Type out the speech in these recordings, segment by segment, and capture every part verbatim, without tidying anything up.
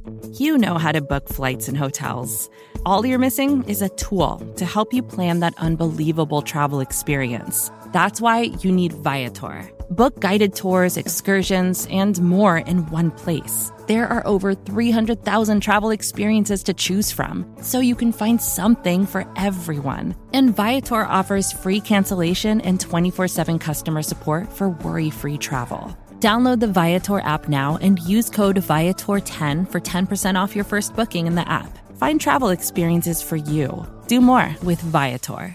You know how to book flights and hotels. All you're missing is a tool to help you plan that unbelievable travel experience. That's why you need Viator. Book guided tours, excursions, and more in one place. There are over three hundred thousand travel experiences to choose from, so you can find something for everyone. And Viator offers free cancellation and twenty-four seven customer support for worry-free travel. Download the Viator app now and use code Viator ten for ten percent off your first booking in the app. Find travel experiences for you. Do more with Viator.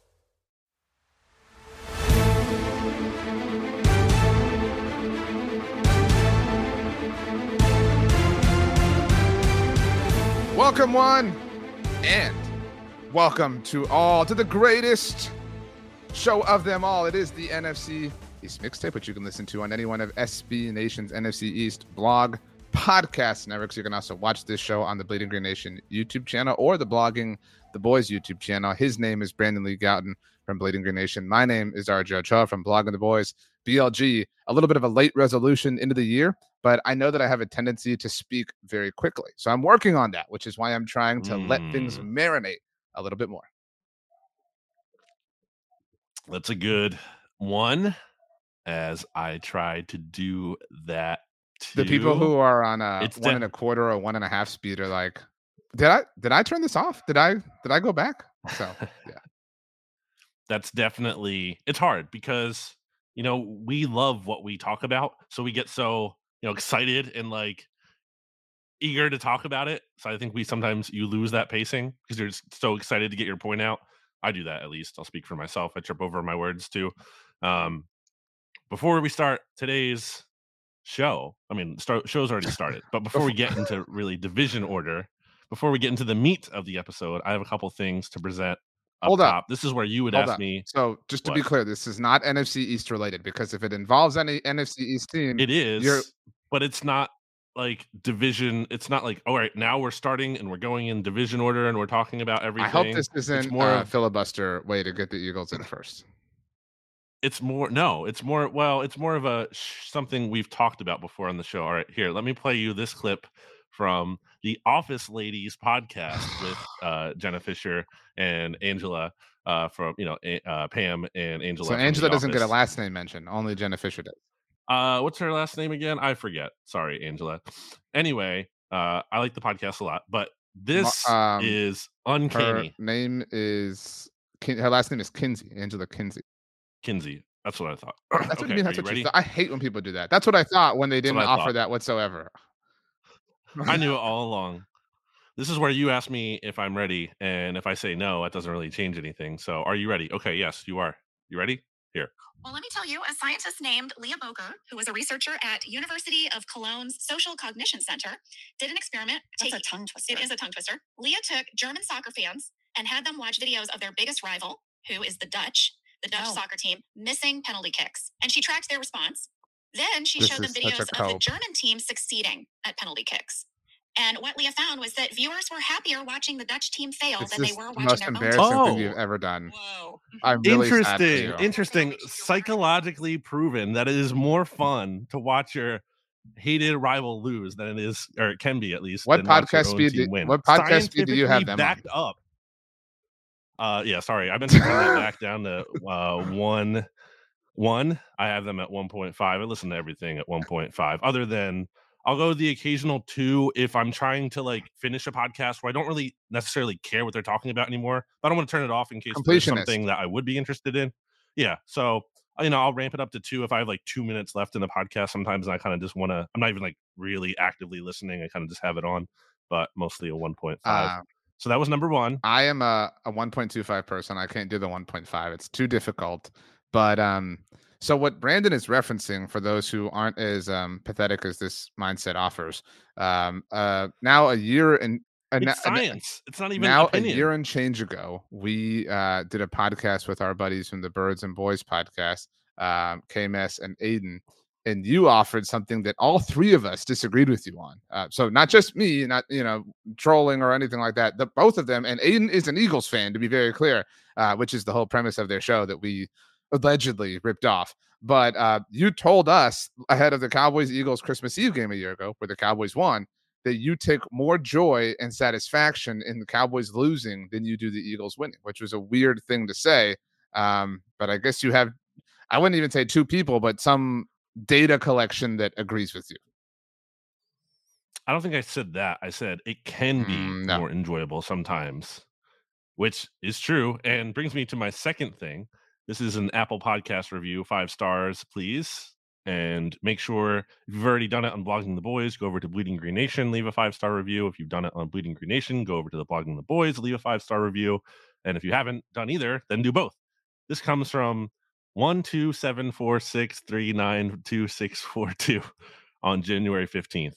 Welcome one and welcome to all to the greatest show of them all. It is the N F C East Mixtape, which you can listen to on any one of S B Nation's N F C East blog podcast networks. You can also watch this show on the Bleeding Green Nation YouTube channel or the Blogging the Boys YouTube channel. His name is Brandon Lee Gouton from Bleeding Green Nation. My name is R J Ochoa from Blogging the Boys. B L G, a little bit of a late resolution into the year, but I know that I have a tendency to speak very quickly. So I'm working on that, which is why I'm trying to mm. let things marinate a little bit more. That's a good one, as I try to do that too. The people who are on a it's one de- and a quarter or one and a half speed are like, did I did I turn this off? Did I did I go back? So yeah. That's definitely, it's hard because, you know, we love what we talk about. So we get so, you know, excited and like eager to talk about it. So I think we sometimes, you lose that pacing because you're just so excited to get your point out. I do that, at least. I'll speak for myself. I trip over my words too. Um, before we start today's show, I mean, start, show's already started, but before we get into really division order, before we get into the meat of the episode, I have a couple things to present. Up Hold top. up. This is where you would Hold ask up. me. So just to what? be clear, this is not N F C East related, because if it involves any N F C East team, it is, you're... but it's not like division. It's not like, all right, now we're starting and we're going in division order and we're talking about everything. I hope this isn't it's more a of, filibuster way to get the Eagles in first. It's more, no, it's more, well, it's more of a sh- something we've talked about before on the show. All right, here, let me play you this clip from the Office Ladies podcast with uh, Jenna Fisher and Angela. Uh, from you know uh, Pam and Angela. So Angela doesn't Office. get a last name mention. Only Jenna Fisher does. Uh, what's her last name again? I forget. Sorry, Angela. Anyway, uh, I like the podcast a lot, but this um, is uncanny. Her name is her last name is Kinsey. Angela Kinsey. Kinsey. That's what I thought. That's okay, what you mean. That's you what ready? you thought. I hate when people do that. That's what I thought when they didn't offer thought. that whatsoever. I knew it all along. This is where you ask me if I'm ready, and if I say no, it doesn't really change anything. So are you ready? Okay, yes, you are. You ready? Here. Well, let me tell you, a scientist named Leah Boker, who was a researcher at University of Cologne's Social Cognition Center, did an experiment. That's take, a tongue twister. It is a tongue twister. Leah took German soccer fans and had them watch videos of their biggest rival, who is the Dutch, the Dutch oh. soccer team, missing penalty kicks. And she tracked their response. Then she this showed them videos of the German team succeeding at penalty kicks. And what Leah found was that viewers were happier watching the Dutch team fail this than they were the watching most their embarrassing own team. thing Oh. you've ever done. Whoa. I'm really interesting. sad Interesting. Psychologically proven that it is more fun to watch your hated rival lose than it is, or it can be at least. What podcast speed? Do, win. What podcast speed do you have them backed on? up? Uh, yeah. Sorry, I've been turning that back down to uh, one. One. I have them at one point five. I listen to everything at one point five, other than. I'll go the occasional two if I'm trying to like finish a podcast where I don't really necessarily care what they're talking about anymore. But I don't want to turn it off in case there's something that I would be interested in. Yeah. So, you know, I'll ramp it up to two if I have like two minutes left in the podcast sometimes. And I kind of just want to, I'm not even like really actively listening. I kind of just have it on, but mostly a one point five. Uh, so that was number one. I am a, a one point two five person. I can't do the one point five. It's too difficult. But, um, so what Brandon is referencing, for those who aren't as um, pathetic as this mindset offers, um, uh, now a year and it's na- science. It's not even now opinion. A year and change ago, we uh, did a podcast with our buddies from the Birds and Boys podcast, um, K M S and Aiden, and you offered something that all three of us disagreed with you on. Uh, so not just me, not you know trolling or anything like that. The both of them, and Aiden is an Eagles fan, to be very clear, uh, which is the whole premise of their show that we allegedly ripped off. But uh, you told us ahead of the Cowboys-Eagles Christmas Eve game a year ago, where the Cowboys won, that you take more joy and satisfaction in the Cowboys losing than you do the Eagles winning, which was a weird thing to say. Um, but I guess you have, I wouldn't even say two people, but some data collection that agrees with you. I don't think I said that. I said it can be Mm, no. more enjoyable sometimes, which is true, and brings me to my second thing. This is an Apple Podcast review, five stars, please. And make sure if you've already done it on Blogging the Boys, go over to Bleeding Green Nation, leave a five-star review. If you've done it on Bleeding Green Nation, go over to the Blogging the Boys, leave a five-star review. And if you haven't done either, then do both. This comes from one two seven four six three nine two six four two on January fifteenth.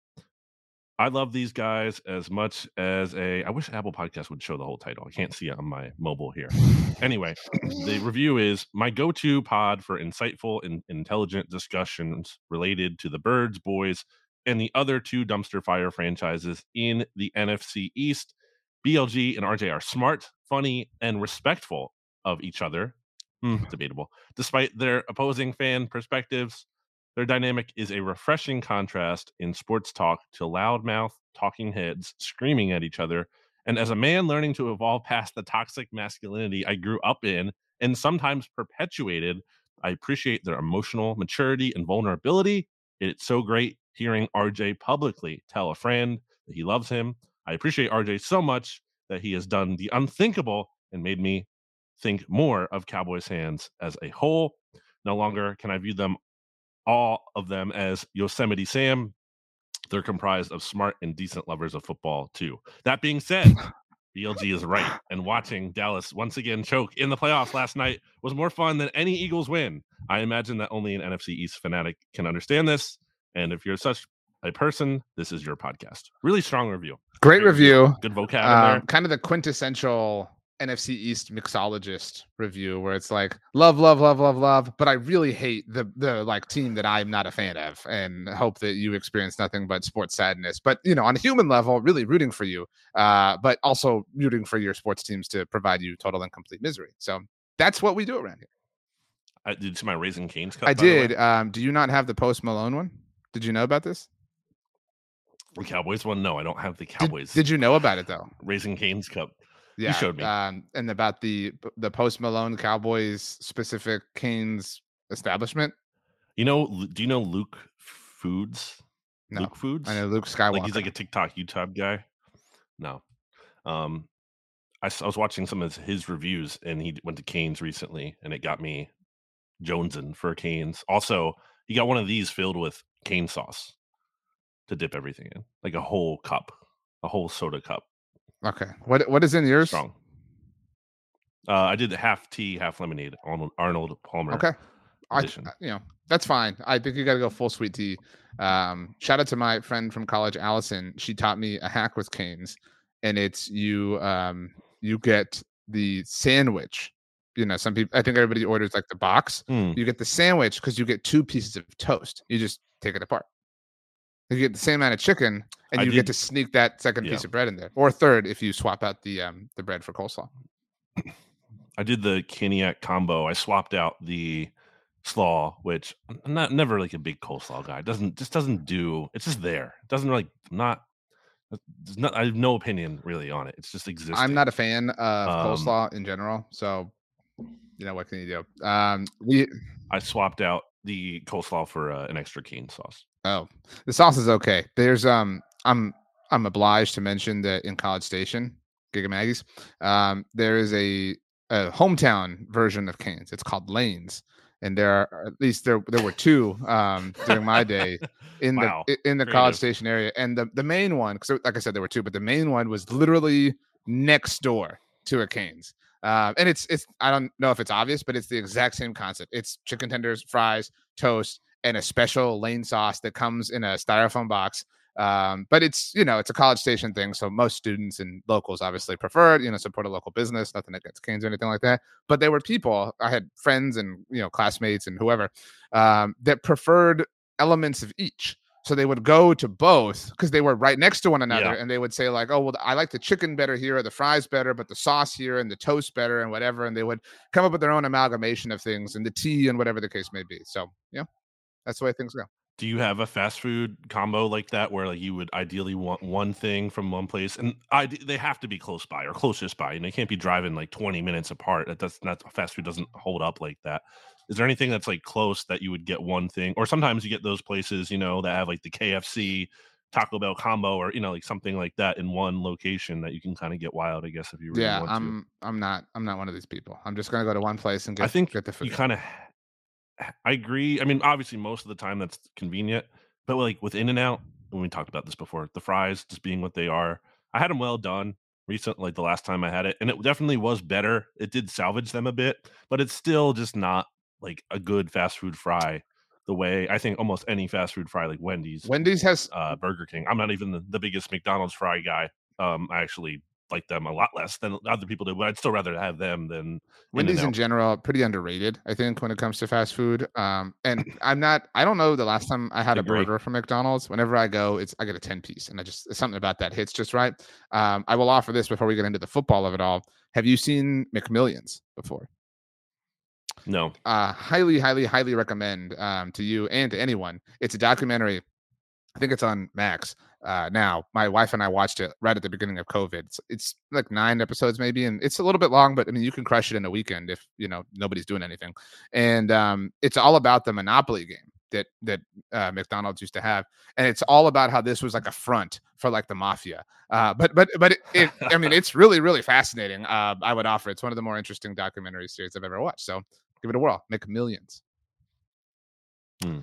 I love these guys as much as a. I wish Apple Podcast would show the whole title. I can't see it on my mobile here. Anyway, the review is my go-to pod for insightful and intelligent discussions related to the Birds, Boys, and the other two dumpster fire franchises in the N F C East. B L G and R J are smart, funny, and respectful of each other. Hmm, debatable. Despite their opposing fan perspectives, their dynamic is a refreshing contrast in sports talk to loudmouth talking heads screaming at each other. And as a man learning to evolve past the toxic masculinity I grew up in and sometimes perpetuated, I appreciate their emotional maturity and vulnerability. It's so great hearing R J publicly tell a friend that he loves him. I appreciate R J so much that he has done the unthinkable and made me think more of Cowboys fans as a whole. No longer can I view them all of them as Yosemite Sam. They're comprised of smart and decent lovers of football too. That being said, B L G is right, and watching Dallas once again choke in the playoffs last night was more fun than any Eagles win. I imagine that only an N F C East fanatic can understand this, and if you're such a person, this is your podcast. Really strong review. Great, Great review. review. Good vocab um, in there. Kind of the quintessential N F C East mixologist review where it's like love, love, love, love, love, but I really hate the the like team that I'm not a fan of, and hope that you experience nothing but sports sadness. But you know, on a human level, really rooting for you, uh, but also rooting for your sports teams to provide you total and complete misery. So that's what we do around here. I did you see my Raising Cane's cup. I did. Um, do you not have the Post Malone one? Did you know about this? The Cowboys one? No, I don't have the Cowboys. Did, did you know about it though? Raising Cane's cup. Yeah, you showed me. Um, and about the the Post Malone Cowboys specific Cane's establishment. You know, do you know Luke Foods? No. Luke Foods? I know Luke Skywalker. Like he's like a TikTok YouTube guy. No. Um, I, I was watching some of his reviews, and he went to Cane's recently, and it got me jonesing for Cane's. Also, he got one of these filled with cane sauce to dip everything in, like a whole cup, a whole soda cup. Okay. What what is in yours? Strong. Uh, I did half tea, half lemonade. Arnold, Arnold Palmer. Okay. I, edition. you know, that's fine. I think you got to go full sweet tea. Um, shout out to my friend from college, Allison. She taught me a hack with Cane's, and it's you. Um, you get the sandwich. You know, some people. I think everybody orders like the box. Mm. You get the sandwich because you get two pieces of toast. You just take it apart. You get the same amount of chicken, and I you did, get to sneak that second yeah. piece of bread in there, or third if you swap out the um the bread for coleslaw. I did the Caniac combo. I swapped out the slaw, which I'm not never like a big coleslaw guy. It doesn't just doesn't do. It's just there. It doesn't really not. Not. I have no opinion really on it. It's just existing. I'm not a fan of um, coleslaw in general, so you know what can you do? Um, we I swapped out the coleslaw for uh, an extra cane sauce. Oh, the sauce is okay. There's um, I'm I'm obliged to mention that in College Station, Giga Maggie's, um, there is a, a hometown version of Cane's. It's called Lanes, and there are at least there there were two um during my day in wow. the in the Creative. College Station area, and the the main one, because like I said, there were two, but the main one was literally next door to a Cane's. Um, and it's it's I don't know if it's obvious, but it's the exact same concept. It's chicken tenders, fries, toast, and a special Lane sauce that comes in a styrofoam box. Um, but it's, you know, it's a College Station thing. So most students and locals obviously prefer it, you know, support a local business, nothing against Cane's or anything like that. But there were people, I had friends and, you know, classmates and whoever um, that preferred elements of each. So they would go to both because they were right next to one another, yeah. and they would say like, oh, well, I like the chicken better here, or the fries better, but the sauce here and the toast better and whatever. And they would come up with their own amalgamation of things and the tea and whatever the case may be. So, yeah, that's the way things go. Do you have a fast food combo like that where like you would ideally want one thing from one place, and I they have to be close by or closest by, and they can't be driving like twenty minutes apart. That does not fast food doesn't hold up like that. Is there anything that's like close that you would get one thing, or sometimes you get those places, you know, that have like the K F C Taco Bell combo, or you know, like something like that in one location that you can kind of get wild, I guess, if you really Yeah, want to. I'm I'm not I'm not one of these people. I'm just gonna go to one place and I get think get the you food. kind of I agree. I mean, obviously, most of the time that's convenient, but like with In and Out, when we talked about this before, the fries just being what they are, I had them well done recently, like the last time I had it, and it definitely was better. It did salvage them a bit, but it's still just not like a good fast food fry. The way I think almost any fast food fry, like Wendy's, Wendy's has uh, Burger King. I'm not even the, the biggest McDonald's fry guy. Um, I actually like them a lot less than other people do, but I'd still rather have them than In and Wendy's in Out. general pretty underrated, I think, when it comes to fast food. Um, and I'm not I don't know the last time I had a Agree. burger from McDonald's. Whenever I go, it's I get a ten piece, and I just something about that hits just right. Um, I will offer this before we get into the football of it all. Have you seen McMillions before? No. Uh, highly, highly, highly recommend um, to you and to anyone. It's a documentary. I think it's on Max uh, now. My wife and I watched it right at the beginning of COVID. It's, it's like nine episodes maybe, and it's a little bit long, but I mean, you can crush it in a weekend if you know nobody's doing anything. And um, it's all about the Monopoly game that that uh, McDonald's used to have, and it's all about how this was like a front for like the mafia. Uh, but but but it, it, I mean, it's really really fascinating. Uh, I would offer it's one of the more interesting documentary series I've ever watched. So give it a whirl. McMillions. Hmm.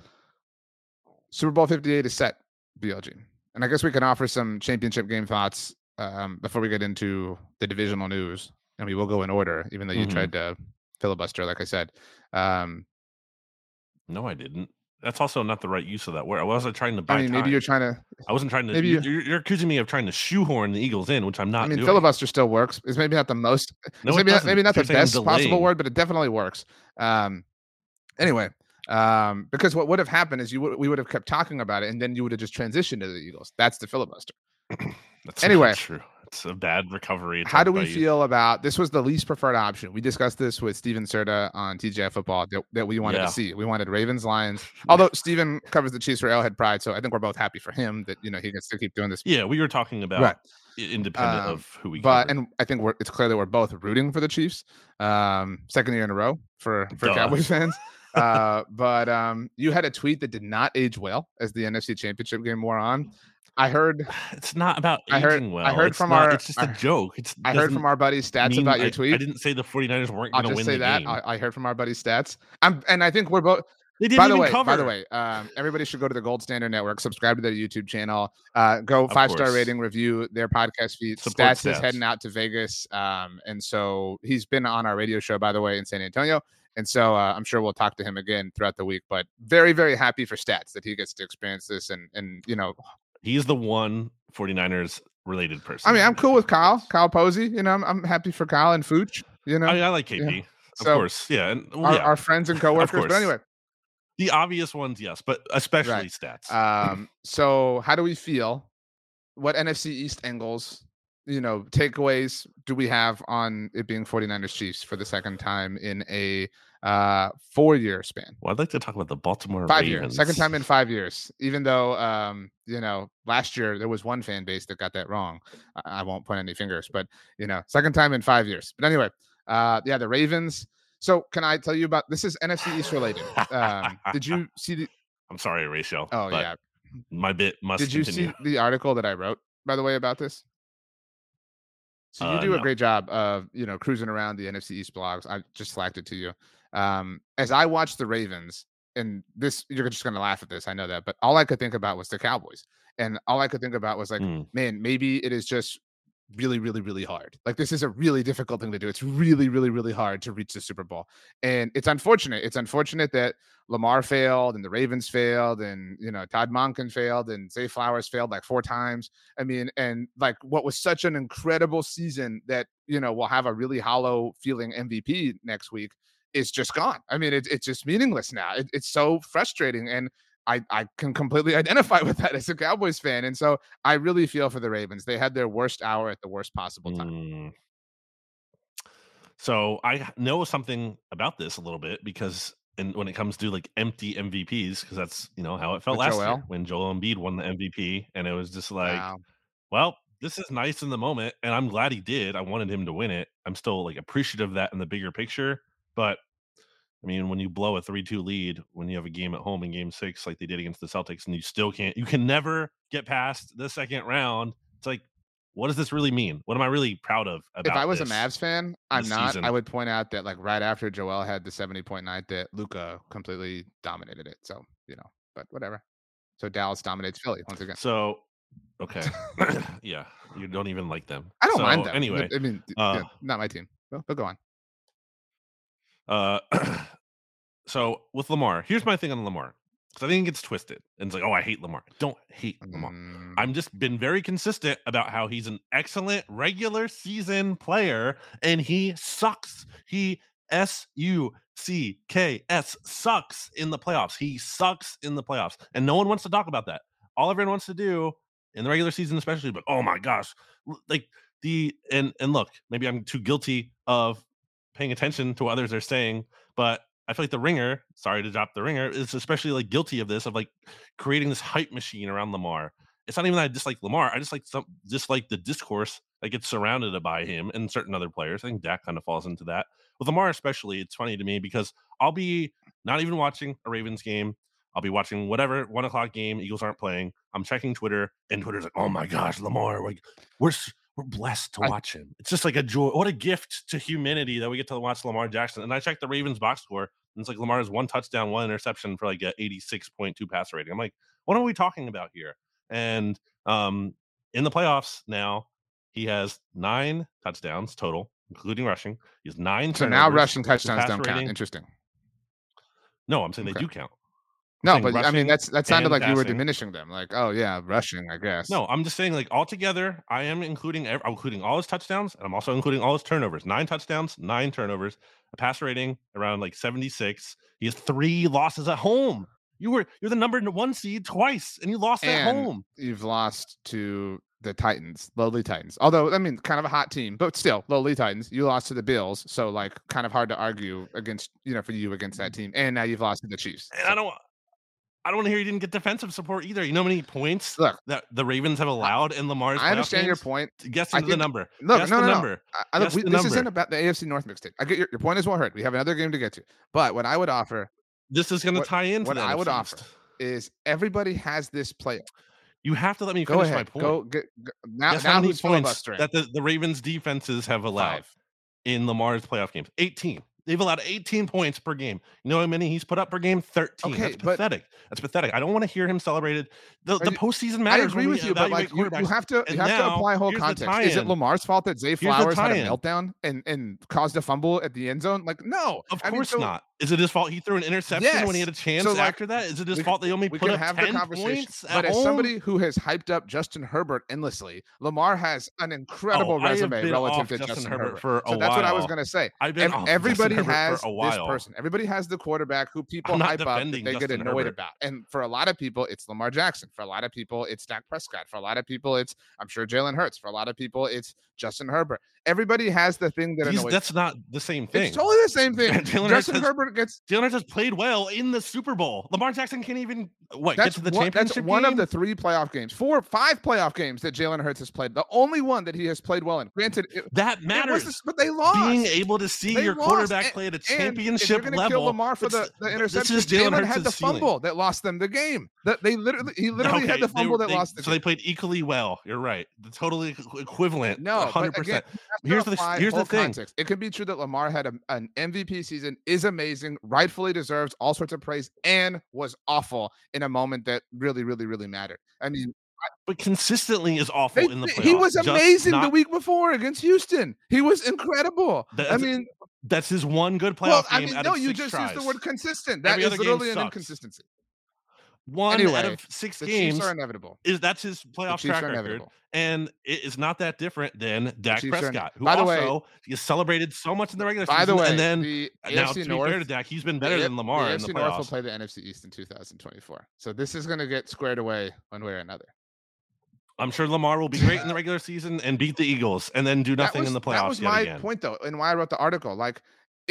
Super Bowl fifty-eight is set, B L G. And I guess we can offer some championship game thoughts um, before we get into the divisional news. And we will go in order, even though you Mhm. tried to filibuster, like I said. Um, No, I didn't. That's also not the right use of that word. I wasn't trying to buy I mean, maybe time. you're trying to. I wasn't trying to. maybe You, you- you're, you're accusing me of trying to shoehorn the Eagles in, which I'm not I mean, doing. filibuster still works. It's maybe not the most. No, it's it maybe not, doesn't. maybe not the You're saying I'm best possible delaying. word, but it definitely works. Um, anyway, um, because what would have happened is you would, we would have kept talking about it, and then you would have just transitioned to the Eagles. That's the filibuster. That's Anyway. not true. It's a bad recovery. How do attempt we by you. feel about this? Was the least preferred option. We discussed this with Steven Serta on T G I Football that, that we wanted Yeah. to see. We wanted Ravens, Lions. Although Steven covers the Chiefs for Arrowhead Pride, so I think we're both happy for him that you know he gets to keep doing this. Yeah, we were talking about Right. i- independent Um, of who we But covered. and I think we're it's clear that we're both rooting for the Chiefs. Um, second year in a row for for Duh. Cowboys fans. Uh, but um, you had a tweet that did not age well as the N F C Championship game wore on. I heard It's not about I heard- aging well. I heard It's from not- our- It's just a I- joke. It's I heard from our buddy Stats mean, about your I, tweet. I didn't say the 49ers weren't I'll going to just win say the that game. I, I heard from our buddy Stats. I'm and I think we're both. they didn't By the even way, cover. by the way, um, everybody should go to the Gold Standard Network, subscribe to their YouTube channel, uh, go Of five star course. rating, review their podcast feed. Support Stats is Stats. heading out to Vegas, um, and so he's been on our radio show, by the way, in San Antonio, and so uh, I'm sure we'll talk to him again throughout the week. But very, very happy for Stats that he gets to experience this, and and you know, He's the one 49ers related person. I mean, I'm that cool with can do Kyle, this. Kyle Posey. You know, I'm, I'm happy for Kyle and Fooch. You know, I, I like K yeah. P. Of So, course. Yeah. And, well, our, yeah. our friends and coworkers. But course. anyway. The obvious ones, yes, but especially Right. Stats. Um, so how do we feel? What N F C East angles, you know, takeaways do we have on it being 49ers Chiefs for the second time in a uh four-year span? well, I'd like to talk about the Baltimore Five Ravens. years. Second time in five years. Even though um, you know, last year there was one fan base that got that wrong. I, I won't point any fingers, but you know, second time in five years. But anyway, uh yeah, the Ravens. So can I tell you about this is N F C East related. Um, did you see the I'm sorry, Rachel. oh but yeah. My bit must Did you continue. see the article that I wrote, by the way, about this? So you Uh, do a no. great job of, you know, cruising around the N F C East blogs. I just slacked it to you. Um, as I watched the Ravens, and this, you're just going to laugh at this. I know that, but all I could think about was the Cowboys. And all I could think about was like, Mm. man, maybe it is just really, really, really hard. Like this is a really difficult thing to do. It's really, really, really hard to reach the Super Bowl. And it's unfortunate. It's unfortunate that Lamar failed and the Ravens failed and, you know, Todd Monken failed and Zay Flowers failed like four times. I mean, and like what was such an incredible season that, you know, will have a really hollow feeling M V P next week is just gone. I mean, it, it's just meaningless now. It, it's so frustrating. And I, I can completely identify with that as a Cowboys fan. And so I really feel for the Ravens. They had their worst hour at the worst possible time. Mm. So I know something about this a little bit because and when it comes to like empty M V Ps, because that's you know how it felt With last Joel? year when Joel Embiid won the M V P, and it was just like, Wow. well, this is nice in the moment, and I'm glad he did. I wanted him to win it. I'm still like appreciative of that in the bigger picture, but I mean, when you blow a three two lead, when you have a game at home in game six, like they did against the Celtics, and you still can't, you can never get past the second round. It's like, what does this really mean? What am I really proud of about If I was this, a Mavs fan, I'm this not. season? I would point out that like right after Joel had the seventy point night, that Luka completely dominated it. So, you know, but whatever. So Dallas dominates Philly once again. So, okay. Yeah, you don't even like them. I don't So, mind them. Anyway, I mean, uh, yeah, not my team. But, but go on. uh, so with Lamar, here's my thing on Lamar. Because I think it gets twisted. And it's like, oh, I hate Lamar. I don't hate Lamar. Mm, I'm just been very consistent about how he's an excellent regular season player, and he sucks. He S U C K S sucks in the playoffs. He sucks in the playoffs. And no one wants to talk about that. All everyone wants to do in the regular season, especially, but oh my gosh, l- like the and and look, maybe I'm too guilty of paying attention to what others are saying, but I feel like the Ringer, sorry to drop the Ringer, is especially like guilty of this, of like creating this hype machine around Lamar. It's not even that I dislike Lamar. I just like some dislike the discourse that gets surrounded by him and certain other players. I think Dak kind of falls into that. With Lamar especially, it's funny to me because I'll be not even watching a Ravens game. I'll be watching whatever one o'clock game, Eagles aren't playing. I'm checking Twitter, and Twitter's like, "Oh my gosh, Lamar! Like we're s- we're blessed to I- watch him. It's just like a joy. What a gift to humanity that we get to watch Lamar Jackson." And I checked the Ravens box score, and it's like Lamar has one touchdown, one interception for like a eighty-six point two passer rating. I'm like, what are we talking about here? And um, in the playoffs now, he has nine touchdowns total, including rushing. He has nine. So now turnovers. rushing His touchdowns passer don't count. rating- Interesting. No, I'm saying they Okay. do count. No, saying but I mean rushing that's that sounded and like you were passing. diminishing them. Like, oh yeah, rushing, I guess. No, I'm just saying, like altogether, I am including ev- I'm including all his touchdowns, and I'm also including all his turnovers. Nine touchdowns, nine turnovers, a passer rating around like seventy-six. He has three losses at home. You were you're the number one seed twice, and you lost at And home. you've lost to the Titans, lowly Titans. Although, I mean, kind of a hot team, but still, lowly Titans. You lost to the Bills, so like, kind of hard to argue against, you know, for you against that team. And now you've lost to the Chiefs. And So, I don't I don't want to hear you didn't get defensive support either. You know how many points Look, that the Ravens have allowed in Lamar's I playoff understand your games? point. Guess I into the think- number. Look, Guess no, the no, no. number. I, I, look, Guess we, the this number. isn't about the A F C North mixtape. I get your, your point is well heard. We have another game to get to. But what I would offer This is going to what- tie into what the I would N F C offer East. is everybody has this player. You have to let me Go finish ahead. my point. Go get go, now. Guess now how many who's points filibustering? that the, the Ravens defenses have allowed Five. in Lamar's playoff games? eighteen. They've allowed eighteen points per game. You know how many he's put up per game? thirteen. Okay, That's but- pathetic. That's pathetic. I don't want to hear him celebrated. The, the you- postseason I matters. agree when with we you, but like evaluate you, you quarterbacks. have to you And have to now, apply whole here's the context. Is it tie-in. Lamar's fault that Zay the Flowers had a tie-in. meltdown and and caused a fumble at the end zone? Like, no, Of I mean, course so not. Is it his fault he threw an interception when he had a Yes. chance So, like, after that? Is it his we fault they only We put can up have the ten conversation, points at but as home? somebody who has hyped up Justin Herbert endlessly, Lamar has an incredible Oh, I have resume been relative off to Justin Justin, Herbert Herbert. for a so that's what I was while. going to say. I've been Ev- off everybody Justin Herbert has for a this while. person. Everybody has the quarterback who people I'm not hype up that defending they get Justin annoyed Herbert. about. And for a lot of people, it's Lamar Jackson. For a lot of people, it's Dak Prescott. For a lot of people, it's I'm sure Jalen Hurts. For a lot of people, it's Justin Herbert. Everybody has the thing that He's, annoys. that's not the same thing. It's totally the same thing. Jalen Hurts Justin has- Herbert gets Jalen Hurts has played well in the Super Bowl. Lamar Jackson can't even what That's get to the one, championship that's one of game? the three playoff games, four, five playoff games that Jalen Hurts has played. The only one that he has played well in. Granted, it, that it was matters. the- but they lost. Being able to see They your lost, quarterback and- play at a And if you're championship gonna level. kill Lamar for the, that's- the th- interception, This is Jalen Jalen Hurts' had the ceiling. fumble that lost them the game. That they literally, he literally Okay, had the they fumble were- that they- lost the So game. they played equally well. You're right. The totally equ- equivalent. No, one hundred but again, percent. you have to Here's the apply here's the whole thing. context. It could be true that Lamar had a, an M V P season, is amazing, rightfully deserves all sorts of praise, and was awful in a moment that really, really, really mattered. I mean, But consistently is awful they- in the playoffs. he was Just amazing the not- week before against Houston. He was incredible. I That's- mean, That's his one good playoff well, I game mean, out no, of you six just tries. used the word consistent. That Every is other game literally an sucks. inconsistency. One out Anyway, of six The games Chiefs are inevitable. is that's his The playoff Chiefs track are record, inevitable. and it is not that different than Dak Chiefs are ine- Prescott, who By the way- also he celebrated so much in the regular By season, the way, and then the now A F C to be fair to North, Dak, he's been the better A- than Lamar the in the A F C North will playoffs. play the N F C East in two thousand twenty-four. So this is going to get squared away one way or another. I'm sure Lamar will be great in the regular season and beat the Eagles, and then do That nothing was, in the that playoffs was yet my again. point, though, and why I wrote the article. Like, it's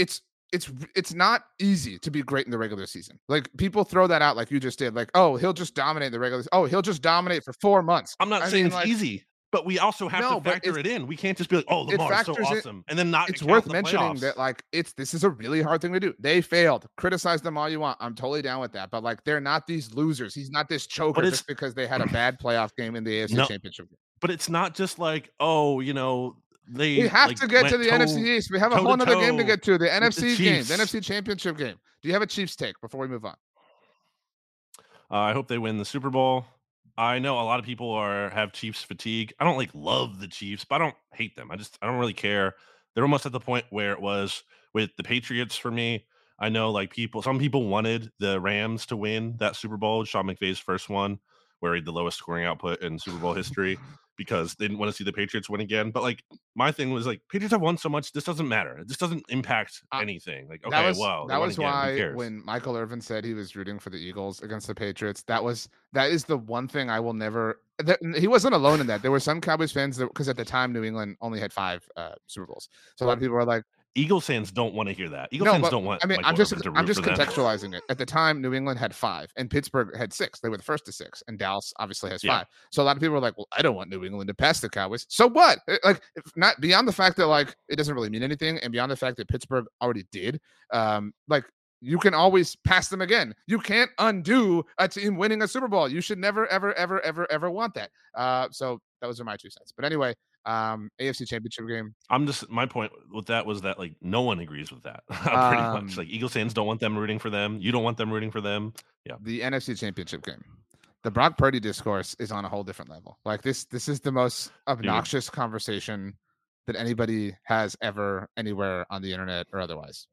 it's it's not easy to be great in the regular season. Like people throw that out like you just did. Like, oh, he'll just dominate the regular. Oh, he'll just dominate for four months. I'm not I saying mean, it's like, easy, but we also have No, to but factor it's- it in. We can't just be like, "Oh, it Lamar's so factors in- awesome," and then not. it's count worth the mentioning playoffs. that like it's this is a really hard thing to do. They failed. Criticize them all you want. I'm totally down with that. But like they're not these losers. He's not this choker But it's- just because they had a bad playoff game in the A F C No. Championship game. But it's not just like, oh, you know, they We have like, to get to went the N F toe- C East. We have a toe to whole other game to toe get to. The N F the C game, Chiefs. the N F C Championship game. Do you have a Chiefs take before we move on? Uh, I hope they win the Super Bowl. I know a lot of people are have Chiefs fatigue. I don't like love the Chiefs, but I don't hate them. I just I don't really care. They're almost at the point where it was with the Patriots for me. I know like people, some people wanted the Rams to win that Super Bowl, Sean McVay's first one, where he had the lowest scoring output in Super Bowl history, because they didn't want to see the Patriots win again. But like my thing was like, Patriots have won so much, this doesn't matter. This doesn't impact Uh, anything. Like, that okay, was, well, that was why when when Michael Irvin said he was rooting for the Eagles against the Patriots, that was that is the one thing I will never. That, he wasn't alone in that. There were some Cowboys fans that because at the time New England only had five uh, Super Bowls, so a lot of people were like, Eagles fans don't want to hear that. Eagles No, fans but, don't want. I mean, Michael I'm just Irvin to I'm root just for them. contextualizing it. At the time, New England had five, and Pittsburgh had six. They were the first to six, and Dallas obviously has Yeah. five. So a lot of people were like, "Well, I don't want New England to pass the Cowboys." So what? Eh, Like, if not beyond the fact that like it doesn't really mean anything, and beyond the fact that Pittsburgh already did, um, like you can always pass them again. You can't undo a team winning a Super Bowl. You should never, ever, ever, ever, ever want that. Uh, so those are my two cents. But anyway, um, A F C Championship game. I'm just my point with that was that like no one agrees with that pretty Um, much. Like Eagles fans don't want them rooting for them. You don't want them rooting for them. Yeah. The N F C Championship game. The Brock Purdy discourse is on a whole different level. Like this, this is the most obnoxious conversation that anybody has ever anywhere on the internet or otherwise.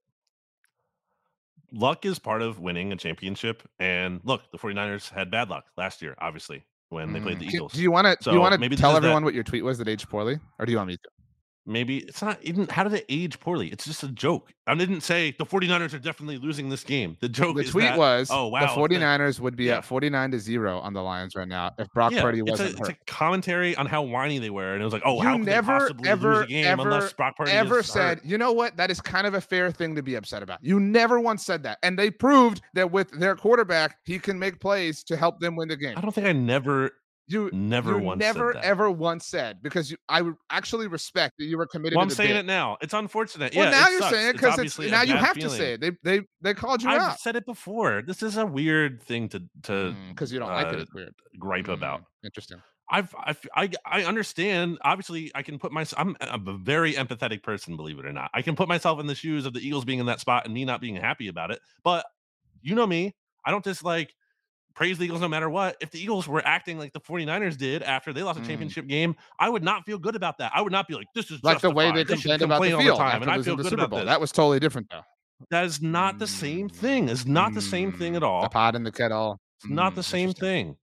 Luck is part of winning a championship. And look, the 49ers had bad luck last year, obviously, when they played the Mm. Can- Eagles. Do you want to? do So you want to maybe this tell is that- everyone what your tweet was that aged poorly, or do you want me to? Maybe it's not even how did it age poorly? It's just a joke. I didn't say the 49ers are definitely losing this game. The joke The is tweet that, was, oh wow, the it's the- 49ers would be Yeah. at forty-nine to zero on the Lions right now if Brock yeah, Purdy it's a, wasn't it's hurt. a commentary on how whiny they were, and it was like, oh, You how could never, they possibly ever, lose a game ever, unless Brock Purdy ever is said, hurt? you know what? That is kind of a fair thing to be upset about. You never once said that. And they proved that with their quarterback, he can make plays to help them win the game. I don't think I never, You never you once never said that. ever once said, because you, I would actually respect that you were committed Well, to I'm the saying bit. it now. It's unfortunate. Well, yeah, now it you're sucks. saying it It's because it's, obviously a now you bad have to feeling. say it. They they they called you I've out said it before. This is a weird thing to to because you don't like it. uh, It's weird. gripe about. Mm, Interesting. I've, I've I I understand. Obviously, I can put myself. I'm, I'm a very empathetic person, believe it or not. I can put myself in the shoes of the Eagles being in that spot and me not being happy about it. But you know me, I don't just like praise the Eagles no matter what. If the Eagles were acting like the 49ers did after they lost a Mm. championship game, I would not feel good about that. I would not be like, this is Like the way they justified. should complained about the complain all field the time, after and I losing feel the good Super about Bowl. this. That was totally different, though. That is not the same Mm. thing. It's not the same thing at Mm, all. The pot and the kettle. It's not Mm, the same interesting. thing.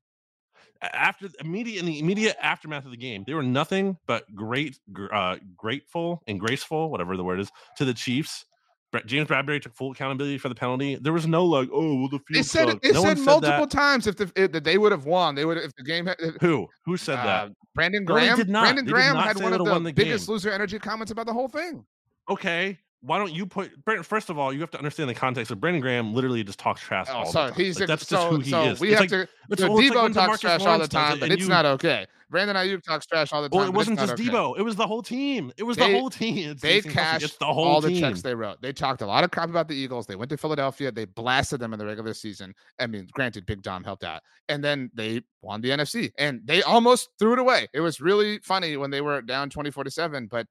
A- After the immediate in the immediate aftermath of the game, they were nothing but great, gr- uh, grateful and graceful, whatever the word is, to the Chiefs. Bra- James Bradbury took full accountability for the penalty. There was no like, oh, well, the field They said it, sucked. they no said one said multiple that. times if the if, that they would have won, they would if the game had, if, Who? Who said uh, that? Brandon No, they Graham. did not. Brandon They did Graham not had say one they of would've won the the biggest game. loser energy comments about the whole thing. Okay, why don't you put? Brandon, first of all, you have to understand the context of Brandon Graham. Literally just talks trash Oh, all so the time. he's Like, a, that's just so who he so is. we It's have like, to. it's, So well, it's like Debo when talks DeMarcus trash all Lawrence the does time, it but and it's you- not okay. Brandon Ayuk talks trash all the time. Well, it but wasn't it's just not okay. Debo. It was the whole team. It was They- the whole team. It's They Jason Kelsey. cashed It's the whole all team. the checks they wrote. They talked a lot of crap about the Eagles. They went to Philadelphia. They blasted them in the regular season. I mean, granted, Big Dom helped out. And then they won the N F C. And they almost threw it away. It was really funny when they were down twenty-four to seven. But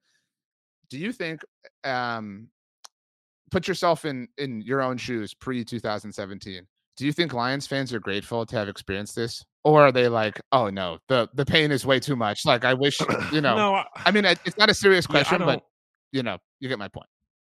do you think um put yourself in in your own shoes pre twenty seventeen? Do you think Lions fans are grateful to have experienced this? Or are they like, oh no, the the pain is way too much. Like I wish, you know. No, I, I mean, it- it's not a serious yeah, I question, but don't- you know, you get my point.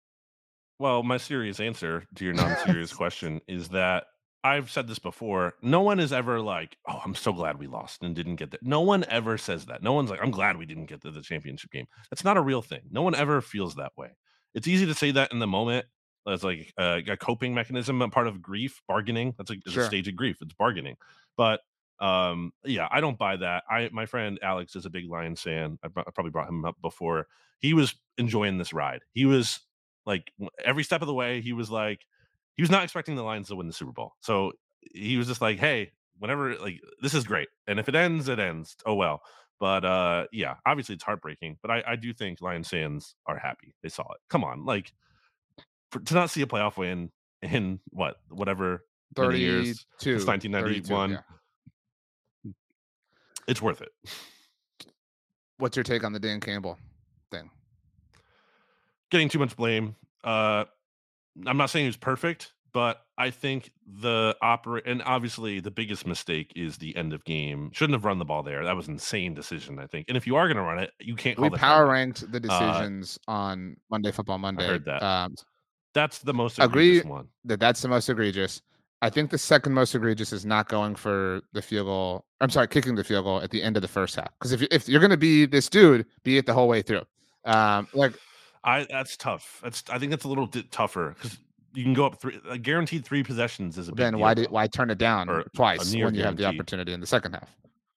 Well, my serious answer to your non-serious question is that I've said this before. No one is ever like, "Oh, I'm so glad we lost and didn't get that." No one ever says that. No one's like, "I'm glad we didn't get to the championship game." That's not a real thing. No one ever feels that way. It's easy to say that in the moment as like a, a coping mechanism, a part of grief, bargaining. That's like Sure. a stage of grief. It's bargaining. But um, yeah, I don't buy that. I my friend Alex is a big Lions fan. I, br- I probably brought him up before. He was enjoying this ride. He was Like every step of the way, he was like, he was not expecting the Lions to win the Super Bowl. So he was just like, hey, whenever, like, this is great. And if it ends, it ends. Oh, well. But uh, yeah, obviously it's heartbreaking. But I, I do think Lions fans are happy they saw it. Come on. Like, for, to not see a playoff win in what, whatever, many years, since nineteen ninety-one, yeah. It's worth it. What's your take on the Dan Campbell thing? Getting too much blame. Uh, I'm not saying he was perfect, but I think the opera and obviously the biggest mistake is the end of game. Shouldn't have run the ball there. That was an insane decision, I think. And if you are going to run it, you can't call we power ranked the decisions uh, on Monday Football Monday. I heard that. Um, that's the most egregious agree one. That that's the most egregious. I think the second most egregious is not going for the field goal. I'm sorry, kicking the field goal at the end of the first half. Because if you, if you're going to be this dude, be it the whole way through. Um, like. I that's tough. That's I think that's a little bit tougher because you can go up three. A guaranteed three possessions is a big then deal, why did though. why turn it down Or twice when you guaranteed. have the opportunity in the second half?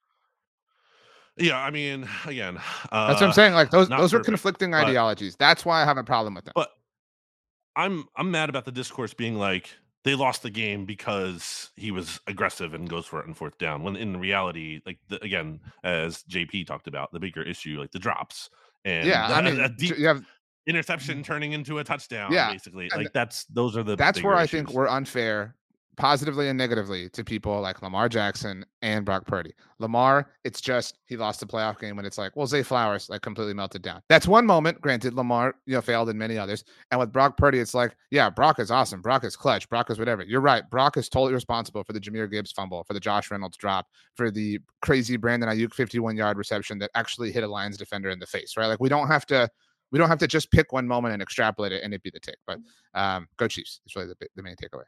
Yeah, I mean, again, uh, that's what I'm saying. Like those those perfect, are conflicting but, ideologies. That's why I have a problem with them. But I'm I'm mad about the discourse being like they lost the game because he was aggressive and goes for it on fourth down. When in reality, like the, again, as J P talked about, the bigger issue, like the drops and yeah, the, I mean, a, a deep, you have. interception turning into a touchdown, yeah, basically. Like that's those are the that's where I issues. think we're unfair, positively and negatively, to people like Lamar Jackson and Brock Purdy. Lamar, it's just he lost the playoff game when it's like, well, Zay Flowers like completely melted down. That's one moment. Granted, Lamar, you know, failed in many others. And with Brock Purdy, it's like, yeah, Brock is awesome. Brock is clutch. Brock is whatever. You're right. Brock is totally responsible for the Jahmyr Gibbs fumble, for the Josh Reynolds drop, for the crazy Brandon Ayuk fifty-one yard reception that actually hit a Lions defender in the face. Right? Like we don't have to. We don't have to just pick one moment and extrapolate it and it be the take, but um, go Chiefs. It's really the, the main takeaway.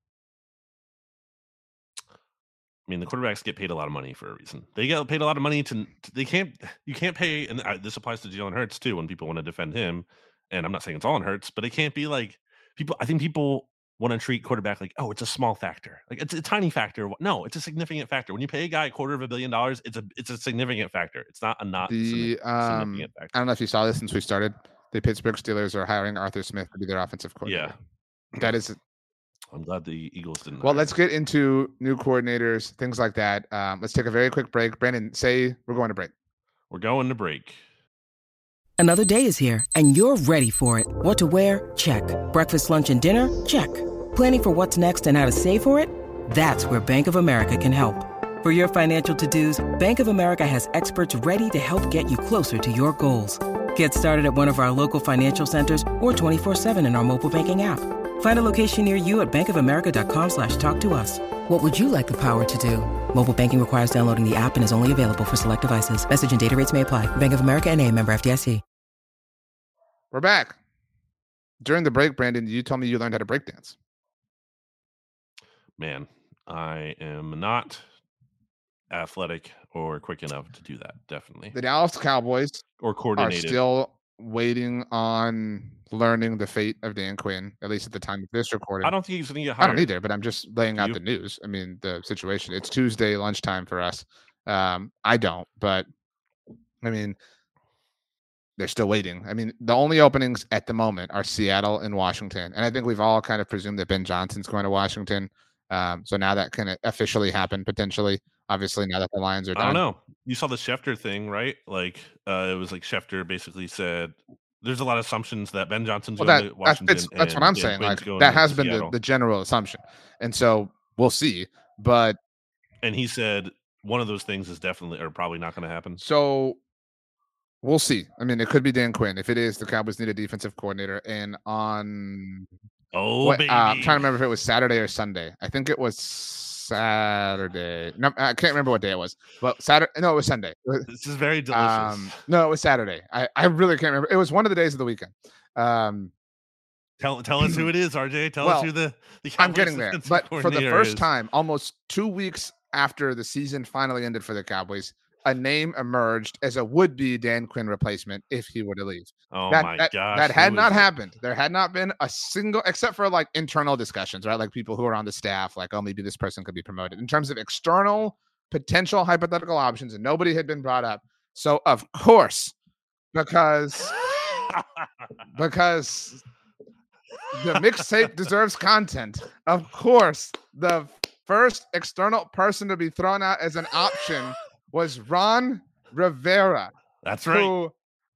I mean, the quarterbacks get paid a lot of money for a reason. They get paid a lot of money to, to they can't, you can't pay, and this applies to Jalen Hurts too, when people want to defend him. And I'm not saying it's all on Hurts, but it can't be like people, I think people want to treat quarterback like, oh, it's a small factor. Like it's a tiny factor. No, it's a significant factor. When you pay a guy a quarter of a billion dollars, it's a it's a significant factor. It's not a not the, um, significant factor. I don't know if you saw this since we started. The Pittsburgh Steelers are hiring Arthur Smith to be their offensive coordinator. Yeah. That is. I'm glad the Eagles didn't. Well, let's get into new coordinators, things like that. Um, let's take a very quick break. Brandon, say we're going to break. We're going to break. Another day is here, and you're ready for it. What to wear? Check. Breakfast, lunch, and dinner? Check. Planning for what's next and how to save for it? That's where Bank of America can help. For your financial to-dos, Bank of America has experts ready to help get you closer to your goals. Get started at one of our local financial centers or twenty-four seven in our mobile banking app. Find a location near you at bankofamerica.com slash talk to us. What would you like the power to do? Mobile banking requires downloading the app and is only available for select devices. Message and data rates may apply. Bank of America N A, member F D I C. We're back. During the break, Brandon, you told me you learned how to break dance. Man, I am not athletic or quick enough to do that. Definitely. The Dallas Cowboys or coordinated are still waiting on learning the fate of Dan Quinn, at least at the time of this recording. I don't think he's going to get hired. I don't either, but I'm just laying out you? the news. I mean, the situation. It's Tuesday lunchtime for us. Um, I don't, but I mean, they're still waiting. I mean, the only openings at the moment are Seattle and Washington. And I think we've all kind of presumed that Ben Johnson's going to Washington. Um, so now that can officially happen potentially. Obviously, now that the Lions are done. I don't know. You saw the Schefter thing, right? Like, uh, it was like Schefter basically said there's a lot of assumptions that Ben Johnson's well, going that, to Washington. That's, that's what I'm Dan saying. Quinn's Like that has been Seattle. the, the general assumption. And so we'll see. But and he said one of those things is definitely or probably not going to happen. So we'll see. I mean, it could be Dan Quinn. If it is, the Cowboys need a defensive coordinator. And on oh, what, baby. Uh, I'm trying to remember if it was Saturday or Sunday. I think it was Saturday. No, I can't remember what day it was. But Saturday. No, it was Sunday. This is very delicious. Um, no, it was Saturday. I, I really can't remember. It was one of the days of the weekend. Um, tell tell us who it is, R J. Tell well, us who the, the I'm getting there. But for the first is. time, almost two weeks after the season finally ended for the Cowboys, a name emerged as a would-be Dan Quinn replacement if he were to leave. Oh that, my that, gosh. That had not happened. There had not been a single, except for like internal discussions, right? Like people who are on the staff, like, oh, maybe this person could be promoted. In terms of external potential hypothetical options, and nobody had been brought up. So of course, because because the mixtape deserves content. Of course, the first external person to be thrown out as an option was Ron Rivera. That's right. Who,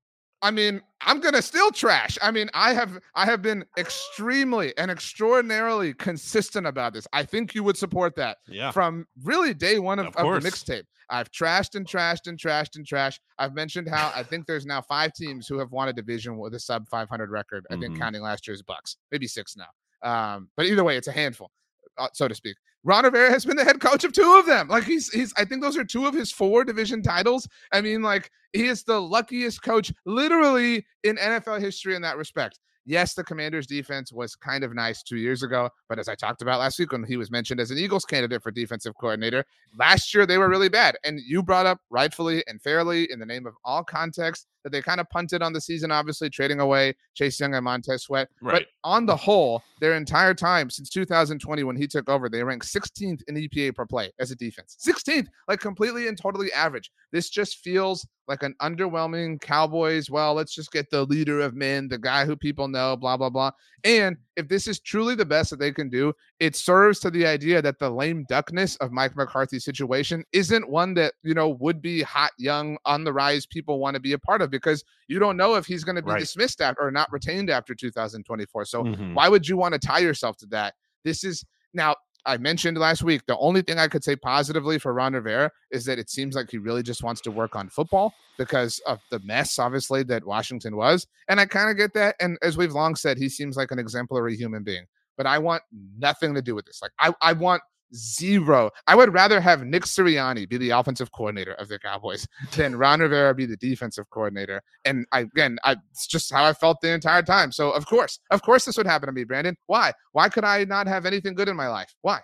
I mean, I'm gonna still trash. I mean, I have I have been extremely and extraordinarily consistent about this. I think you would support that. Yeah. From really day one of, Of of the course. mixtape. I've trashed and trashed and trashed and trashed. I've mentioned how I think there's now five teams who have won a division with a sub five hundred record. I think Mhm. counting last year's Bucks, maybe six now. Um, but either way, it's a handful, uh, so to speak. Ron Rivera has been the head coach of two of them. Like he's he's I think those are two of his four division titles. I mean, like he is the luckiest coach literally in N F L history in that respect. Yes, the Commanders defense was kind of nice two years ago, but as I talked about last week when he was mentioned as an Eagles candidate for defensive coordinator, last year they were really bad. And you brought up rightfully and fairly in the name of all context that they kind of punted on the season, obviously trading away Chase Young and Montez Sweat. Right. But on the whole, their entire time since two thousand twenty when he took over, they ranked sixteenth in E P A per play as a defense. sixteenth, like completely and totally average. This just feels like an underwhelming Cowboys. Well, let's just get the leader of men, the guy who people know, blah, blah, blah. And if this is truly the best that they can do, it serves to the idea that the lame duckness of Mike McCarthy's situation isn't one that, you know, would be hot, young, on the rise people want to be a part of, because you don't know if he's going to be Right. dismissed after or not retained after two thousand twenty-four. So Mhm. why would you want to tie yourself to that? This is now, I mentioned last week, the only thing I could say positively for Ron Rivera is that it seems like he really just wants to work on football because of the mess, obviously, that Washington was. And I kind of get that. And as we've long said, he seems like an exemplary human being. But I want nothing to do with this. Like, I, I want zero. I would rather have Nick Sirianni be the offensive coordinator of the Cowboys than Ron Rivera be the defensive coordinator. And I, again, I, it's just how I felt the entire time. So of course, of course this would happen to me, Brandon. Why? Why could I not have anything good in my life? Why?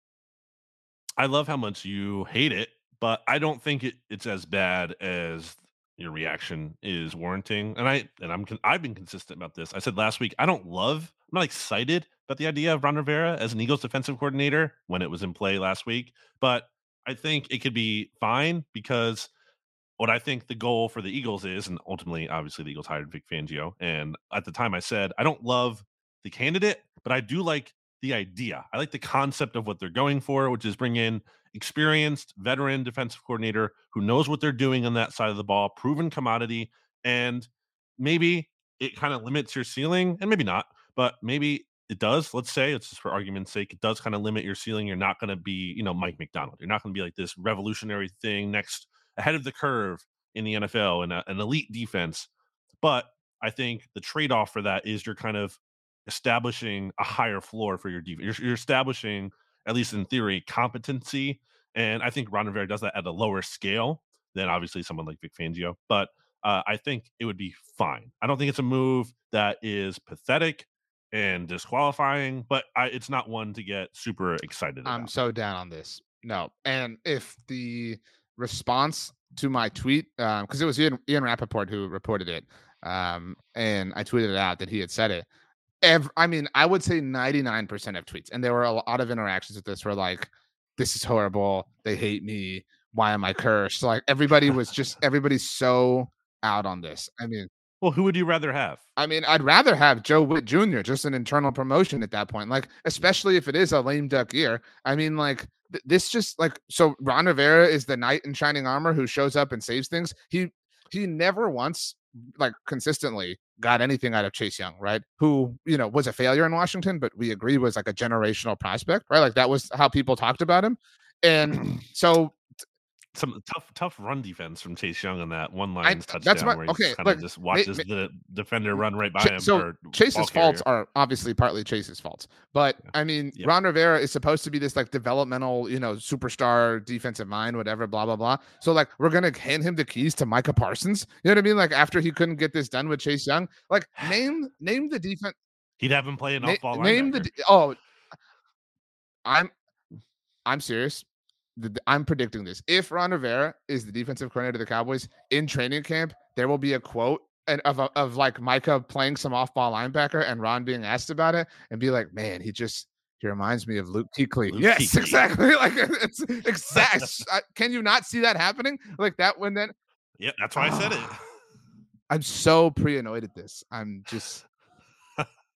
I love how much you hate it, but I don't think it, it's as bad as your reaction is warranting. And I and I'm con- I've been consistent about this. I said last week I don't love, I'm not excited about the idea of Ron Rivera as an Eagles defensive coordinator when it was in play last week, but I think it could be fine because what I think the goal for the Eagles is, and ultimately, obviously, the Eagles hired Vic Fangio. And at the time, I said I don't love the candidate, but I do like the idea. I like the concept of what they're going for, which is bring in experienced veteran defensive coordinator who knows what they're doing on that side of the ball, proven commodity, and maybe it kind of limits your ceiling, and maybe not, but maybe it does. Let's say it's just for argument's sake, it does kind of limit your ceiling. You're not going to be, you know, Mike McDonald. You're not going to be like this revolutionary thing next ahead of the curve in the N F L and a, an elite defense. But I think the trade-off for that is you're kind of establishing a higher floor for your defense. You're, you're establishing, at least in theory, competency. And I think Ron Rivera does that at a lower scale than obviously someone like Vic Fangio. But uh, I think it would be fine. I don't think it's a move that is pathetic and disqualifying, but I, it's not one to get super excited about. I'm so down on this. No. And if the response to my tweet, um, because it was Ian, Ian Rappaport who reported it, um, and I tweeted it out that he had said it. Every, I mean, I would say ninety-nine percent of tweets, and there were a lot of interactions with this were like, this is horrible. They hate me. Why am I cursed? Like everybody was just, everybody's so out on this. I mean, well, who would you rather have? I mean, I'd rather have Joe Witt Junior, just an internal promotion at that point. Like, especially if it is a lame duck year. I mean, like, th- this just like, so Ron Rivera is the knight in shining armor who shows up and saves things. He, he never once, like, consistently got anything out of Chase Young, right? Who, you know, was a failure in Washington, but we agree was like a generational prospect, right? Like, that was how people talked about him. And so, some tough, tough run defense from Chase Young on that one I, Lions touchdown. that's my, where he okay. kind Like, of just watches may, the defender run right by Ch- him. So or Chase's faults carrier. are obviously partly Chase's faults, but yeah. I mean, yeah. Ron Rivera is supposed to be this like developmental, you know, superstar defensive mind, whatever, blah blah blah. So like, we're gonna hand him the keys to Micah Parsons. You know what I mean? Like after he couldn't get this done with Chase Young, like name name the defense. He'd have him playing na- off ball. Name the de- oh, I'm I'm serious. I'm predicting this. If Ron Rivera is the defensive coordinator of the Cowboys in training camp, there will be a quote and of of like Micah playing some off-ball linebacker and Ron being asked about it and be like, "Man, he just he reminds me of Luke Kuechly." Luke yes, Kuechly. exactly. Like it's exact. Can you not see that happening? Like that when then? Yeah, that's why I said it. I'm so pre-annoyed at this. I'm just.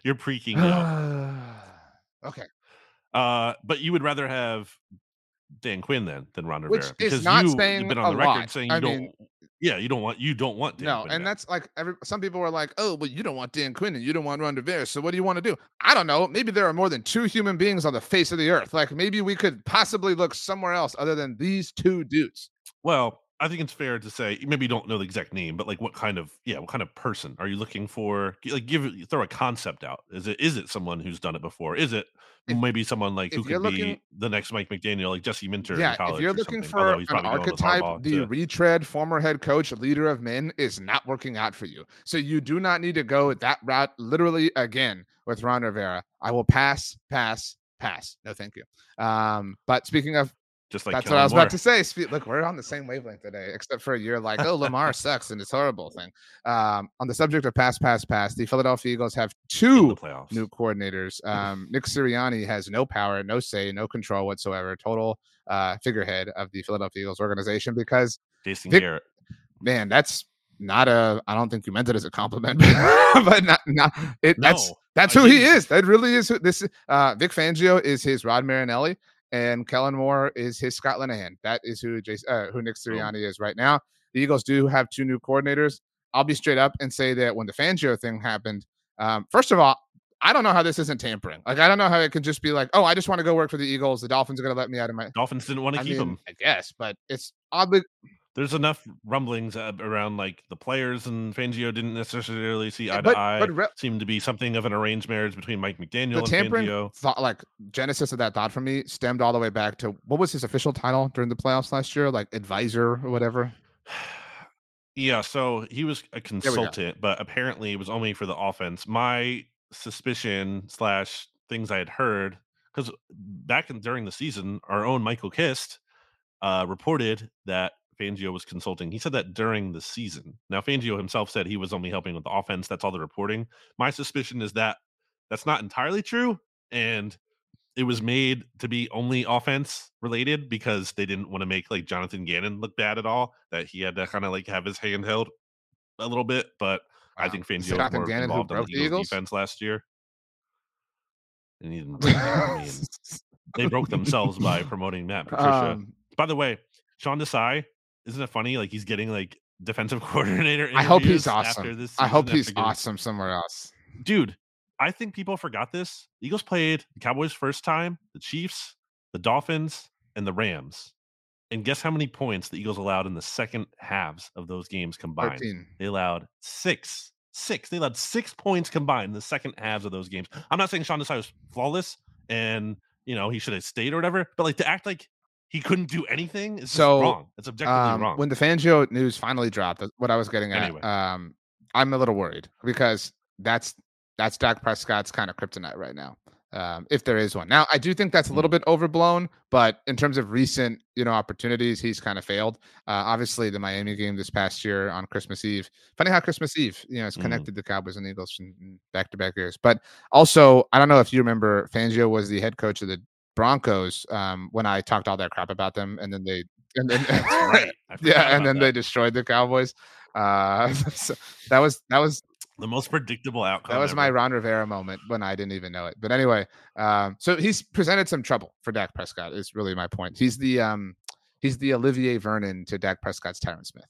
You're preaking now. Okay. Uh, but you would rather have Dan Quinn then than Ron Which Rivera is because not you you've saying been on a the lot. record saying I you don't. mean, Yeah, you don't want you don't want Dan no, Quinn and back. that's like every some people are like, oh, but you don't want Dan Quinn and you don't want Ron Rivera. So what do you want to do? I don't know. Maybe there are more than two human beings on the face of the earth. Like maybe we could possibly look somewhere else other than these two dudes. Well, I think it's fair to say maybe you don't know the exact name, but like what kind of yeah, what kind of person are you looking for? G- Like give it- throw a concept out. Is it is it someone who's done it before? Is it If maybe someone like who if you're could looking be the next Mike McDaniel, like Jesse Minter in Yeah, if college you're or looking something? Although for he's an probably going with archetype, Harbaugh the to retread former head coach, leader of men is not working out for you. So you do not need to go that route literally again with Ron Rivera. I will pass, pass, pass. No, thank you. Um, but speaking of, just like that's what Kellen I was Moore. about to say. Spe- Look, we're on the same wavelength today, except for you're like, oh, Lamar sucks and it's horrible thing. Um, on the subject of pass, pass, pass, the Philadelphia Eagles have in two the playoffs. new coordinators. Um, Nick Sirianni has no power, no say, no control whatsoever. Total uh, figurehead of the Philadelphia Eagles organization because, Jason Vic- Garrett. man, that's not a. I don't think you meant it as a compliment, but not, not it. No, that's that's I who he didn't. is. That really is who this. Uh, Vic Fangio is his Rod Marinelli, and Kellen Moore is his Scott Linehan. That is who Jason, uh, who Nick Sirianni is right now. The Eagles do have two new coordinators. I'll be straight up and say that when the Fangio thing happened, um, first of all, I don't know how this isn't tampering. Like, I don't know how it could just be like, oh, I just want to go work for the Eagles. The Dolphins are going to let me out of my. Dolphins didn't want to I keep mean, him. I guess, but it's oddly. There's enough rumblings uh, around like the players and Fangio didn't necessarily see eye to But- eye. but re- Seemed to be something of an arranged marriage between Mike McDaniel The and tampering Fangio. thought, like genesis of that thought for me, stemmed all the way back to what was his official title during the playoffs last year, like advisor or whatever. Yeah, so he was a we go. consultant, but apparently it was only for the offense. My suspicion slash things I had heard, because back in during the season, our own Michael Kist uh, reported that Fangio was consulting. He said that during the season. Now Fangio himself said he was only helping with the offense. That's all the reporting. My suspicion is that that's not entirely true, and it was made to be only offense related because they didn't want to make like Jonathan Gannon look bad at all. That he had to kind of like have his hand held a little bit, but I Wow. think Fangio was Jonathan more Gannon, who involved on broke the the Eagles, Eagles? defense last year. And he didn't break them. I mean, they broke themselves by promoting Matt Patricia. Um, By the way, Sean Desai, isn't it funny? Like he's getting like defensive coordinator. I hope he's interviews after awesome. this I hope season he's after getting- awesome somewhere else. Dude, I think people forgot this. The Eagles played the Cowboys first time, the Chiefs, the Dolphins, and the Rams. And guess how many points the Eagles allowed in the second halves of those games combined? thirteen. They allowed six. Six. They allowed six points combined in the second halves of those games. I'm not saying Sean Desai was flawless and, you know, he should have stayed or whatever, but like to act like he couldn't do anything is So, just wrong. It's objectively Um, wrong. when the Fangio news finally dropped, that's what I was getting at. Anyway. Um, I'm a little worried because that's that's Dak Prescott's kind of kryptonite right now. Um, if there is one. Now, I do think that's a little Mm. bit overblown, but in terms of recent, you know, opportunities, he's kind of failed. Uh, obviously, the Miami game this past year on Christmas Eve. Funny how Christmas Eve, you know, is Mhm. connected to Cowboys and Eagles in back to back years. But also, I don't know if you remember, Fangio was the head coach of the Broncos um, when I talked all that crap about them, and then they, and then That's right. I forgot yeah, and about then that. they destroyed the Cowboys. Uh, so that was that was the most predictable outcome. that was my ever. Ron Rivera moment when I didn't even know it. But anyway, um, so he's presented some trouble for Dak Prescott. Is really my point. He's the um, he's the Olivier Vernon to Dak Prescott's Tyron Smith.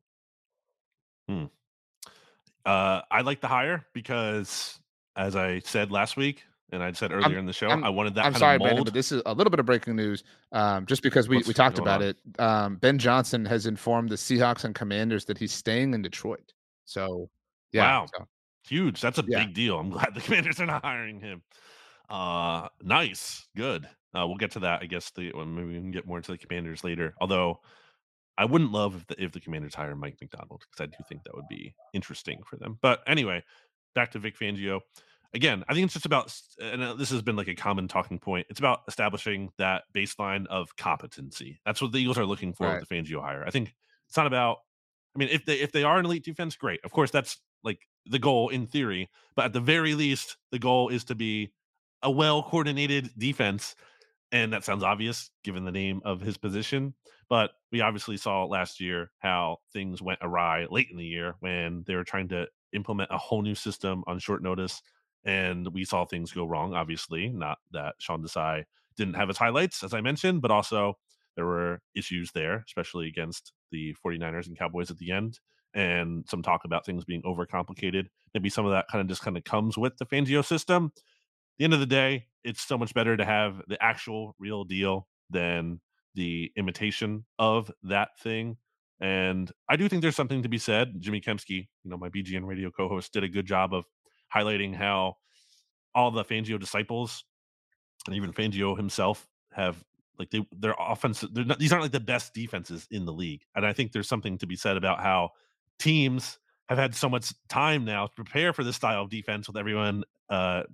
Uh, I like the hire because, as I said last week, and I said earlier in the show, I'm- I wanted that I'm kind sorry, of Brandon, mold. but this is a little bit of breaking news. Um, just because we, What's we talked going about on? it, um, Ben Johnson has informed the Seahawks and Commanders that he's staying in Detroit. So, yeah, Wow. so, Huge. That's a Yeah. big deal. I'm glad the Commanders are not hiring him. Uh, nice. Good. Uh, we'll get to that. I guess the well, maybe we can get more into the Commanders later. Although I wouldn't love if the if the Commanders hire Mike McDonald because I do think that would be interesting for them. But anyway, back to Vic Fangio. Again, I think it's just about, and uh, this has been like a common talking point. It's about establishing that baseline of competency. That's what the Eagles are looking for Right. with the Fangio hire. I think it's not about. I mean, if they if they are an elite defense, great. Of course, that's like the goal in theory. But at the very least, the goal is to be a well coordinated defense. And that sounds obvious given the name of his position. But we obviously saw last year how things went awry late in the year when they were trying to implement a whole new system on short notice. and we saw things go wrong. Obviously, not that Sean Desai didn't have his highlights, as I mentioned, but also there were issues there, especially against the 49ers and Cowboys at the end, and some talk about things being overcomplicated. Maybe some of that kind of just kind of comes with the Fangio system. At the end of the day, it's so much better to have the actual real deal than the imitation of that thing. And I do think there's something to be said. Jimmy Kempski, you know, my B G N radio co-host, did a good job of highlighting how all the Fangio disciples and even Fangio himself have like they their offense. They're not, these aren't like the best defenses in the league, and I think there's something to be said about how teams have had so much time now to prepare for this style of defense with everyone uh,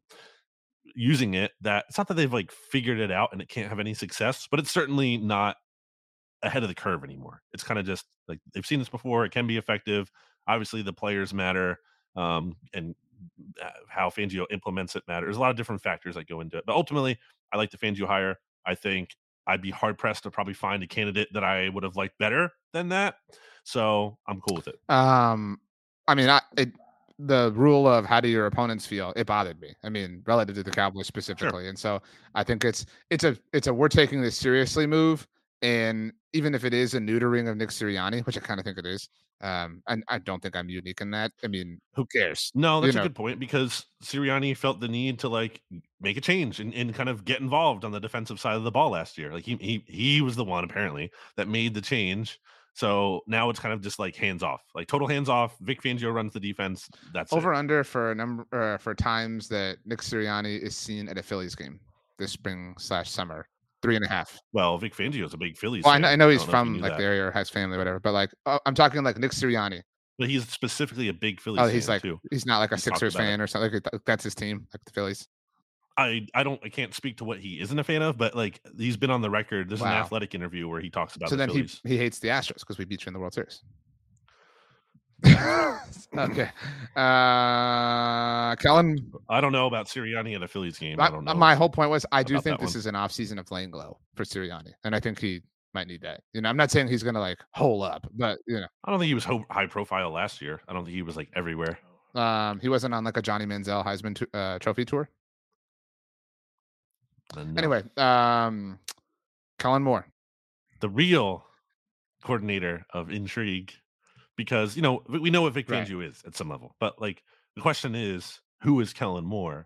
using it. That it's not that they've like figured it out and it can't have any success, but it's certainly not ahead of the curve anymore. It's kind of just like they've seen this before. It can be effective. Obviously, the players matter, um, and how Fangio implements it matters. There's a lot of different factors that go into it, but ultimately, I like the Fangio hire. I think I'd be hard pressed to probably find a candidate that I would have liked better than that. So I'm cool with it. Um, I mean, I it, the rule of how do your opponents feel, it bothered me. I mean, relative to the Cowboys specifically, sure. And so I think it's it's a it's a we're taking this seriously move. And even if it is a neutering of Nick Sirianni, which I kind of think it is, um, and I don't think I'm unique in that. I mean, who cares? No, that's you a know? good point, because Sirianni felt the need to like make a change and, and kind of get involved on the defensive side of the ball last year. Like he he he was the one apparently that made the change. So now it's kind of just like hands off, like total hands off. Vic Fangio runs the defense. That's over it. Under for a number uh, for times that Nick Sirianni is seen at a Phillies game this spring slash summer. Three and a half. Well, Vic Fangio is a big Phillies well, fan. I know, I know he's I from know like that. the area or has family, or whatever. But like, uh, I'm talking like Nick Sirianni. But he's specifically a big Phillies oh, fan he's like, too. He's not like a He's Sixers fan it. or something. Like, that's his team, like the Phillies. I, I don't I can't speak to what he isn't a fan of, but like he's been on the record. There's wow. an Athletic interview where he talks about. So the then Phillies. he he hates the Astros because we beat you in the World Series. okay. Uh, Kellen. I don't know about Sirianni at a Phillies game. I, I don't know. My whole point was I do think this one. is an off season of playing glow for Sirianni, and I think he might need that. You know, I'm not saying he's gonna like hole up, but you know, I don't think he was ho- high profile last year. I don't think he was like everywhere. Um, he wasn't on like a Johnny Manziel Heisman to, uh, Trophy tour. No. Anyway, um, Kellen Moore, the real coordinator of intrigue. Because, you know, we know what Vic right. Fangio is at some level. But, like, the question is, who is Kellen Moore?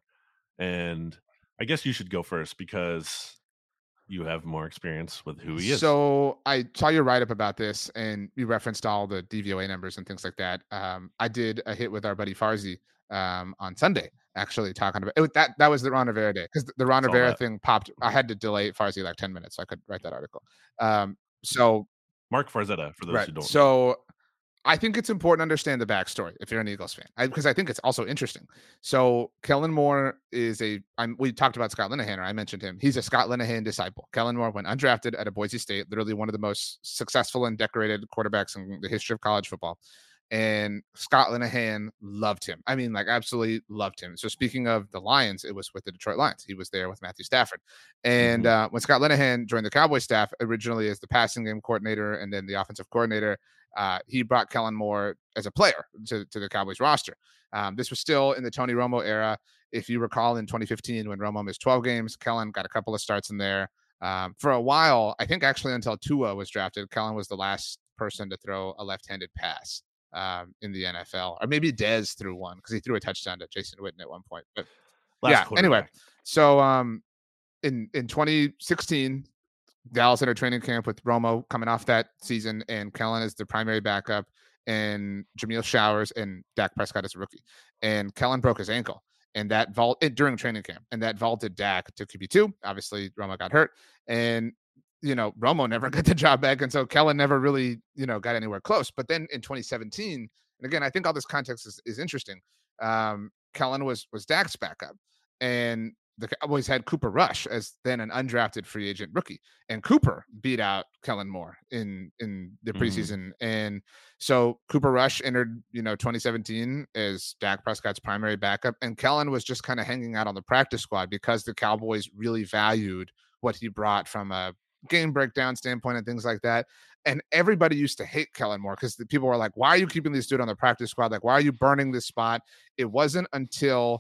And I guess you should go first because you have more experience with who he is. So I saw your write-up about this, and you referenced all the D V O A numbers and things like that. Um, I did a hit with our buddy Farzi um, on Sunday, actually talking about it. That that was the Ron Rivera day, because the Ron Rivera thing popped. I had to delay Farzi like ten minutes so I could write that article. Um, so Mark Farzetta, for those right. who don't so, know. I think it's important to understand the backstory if you're an Eagles fan, I, because I think it's also interesting. So Kellen Moore is a, I'm, we talked about Scott Linehan, or I mentioned him. He's a Scott Linehan disciple. Kellen Moore went undrafted at a Boise State, literally one of the most successful and decorated quarterbacks in the history of college football. And Scott Linehan loved him. I mean, like absolutely loved him. So speaking of the Lions, it was with the Detroit Lions. He was there with Matthew Stafford. And mm-hmm. uh, when Scott Linehan joined the Cowboys staff, originally as the passing game coordinator and then the offensive coordinator, Uh, he brought Kellen Moore as a player to, to the Cowboys roster. Um, this was still in the Tony Romo era. If you recall, in twenty fifteen, when Romo missed twelve games, Kellen got a couple of starts in there. Um, for a while, I think actually until Tua was drafted, Kellen was the last person to throw a left-handed pass um, in the N F L. Or maybe Dez threw one because he threw a touchdown to Jason Witten at one point. But last yeah, anyway. So um, in, in twenty sixteen, Dallas entered training camp with Romo coming off that season, and Kellen is the primary backup, and Jameel Showers and Dak Prescott as a rookie. And Kellen broke his ankle, and that vault it, during training camp, and that vaulted Dak to Q B two. Obviously, Romo got hurt, and you know Romo never got the job back, and so Kellen never really you know got anywhere close. But then in twenty seventeen, and again, I think all this context is, is interesting. Um, Kellen was was Dak's backup, and the Cowboys had Cooper Rush as then an undrafted free agent rookie, and Cooper beat out Kellen Moore in, in the preseason. Mm. And so Cooper Rush entered, you know, twenty seventeen as Dak Prescott's primary backup. And Kellen was just kind of hanging out on the practice squad because the Cowboys really valued what he brought from a game breakdown standpoint and things like that. And everybody used to hate Kellen Moore because the people were like, why are you keeping this dude on the practice squad? Like, why are you burning this spot? It wasn't until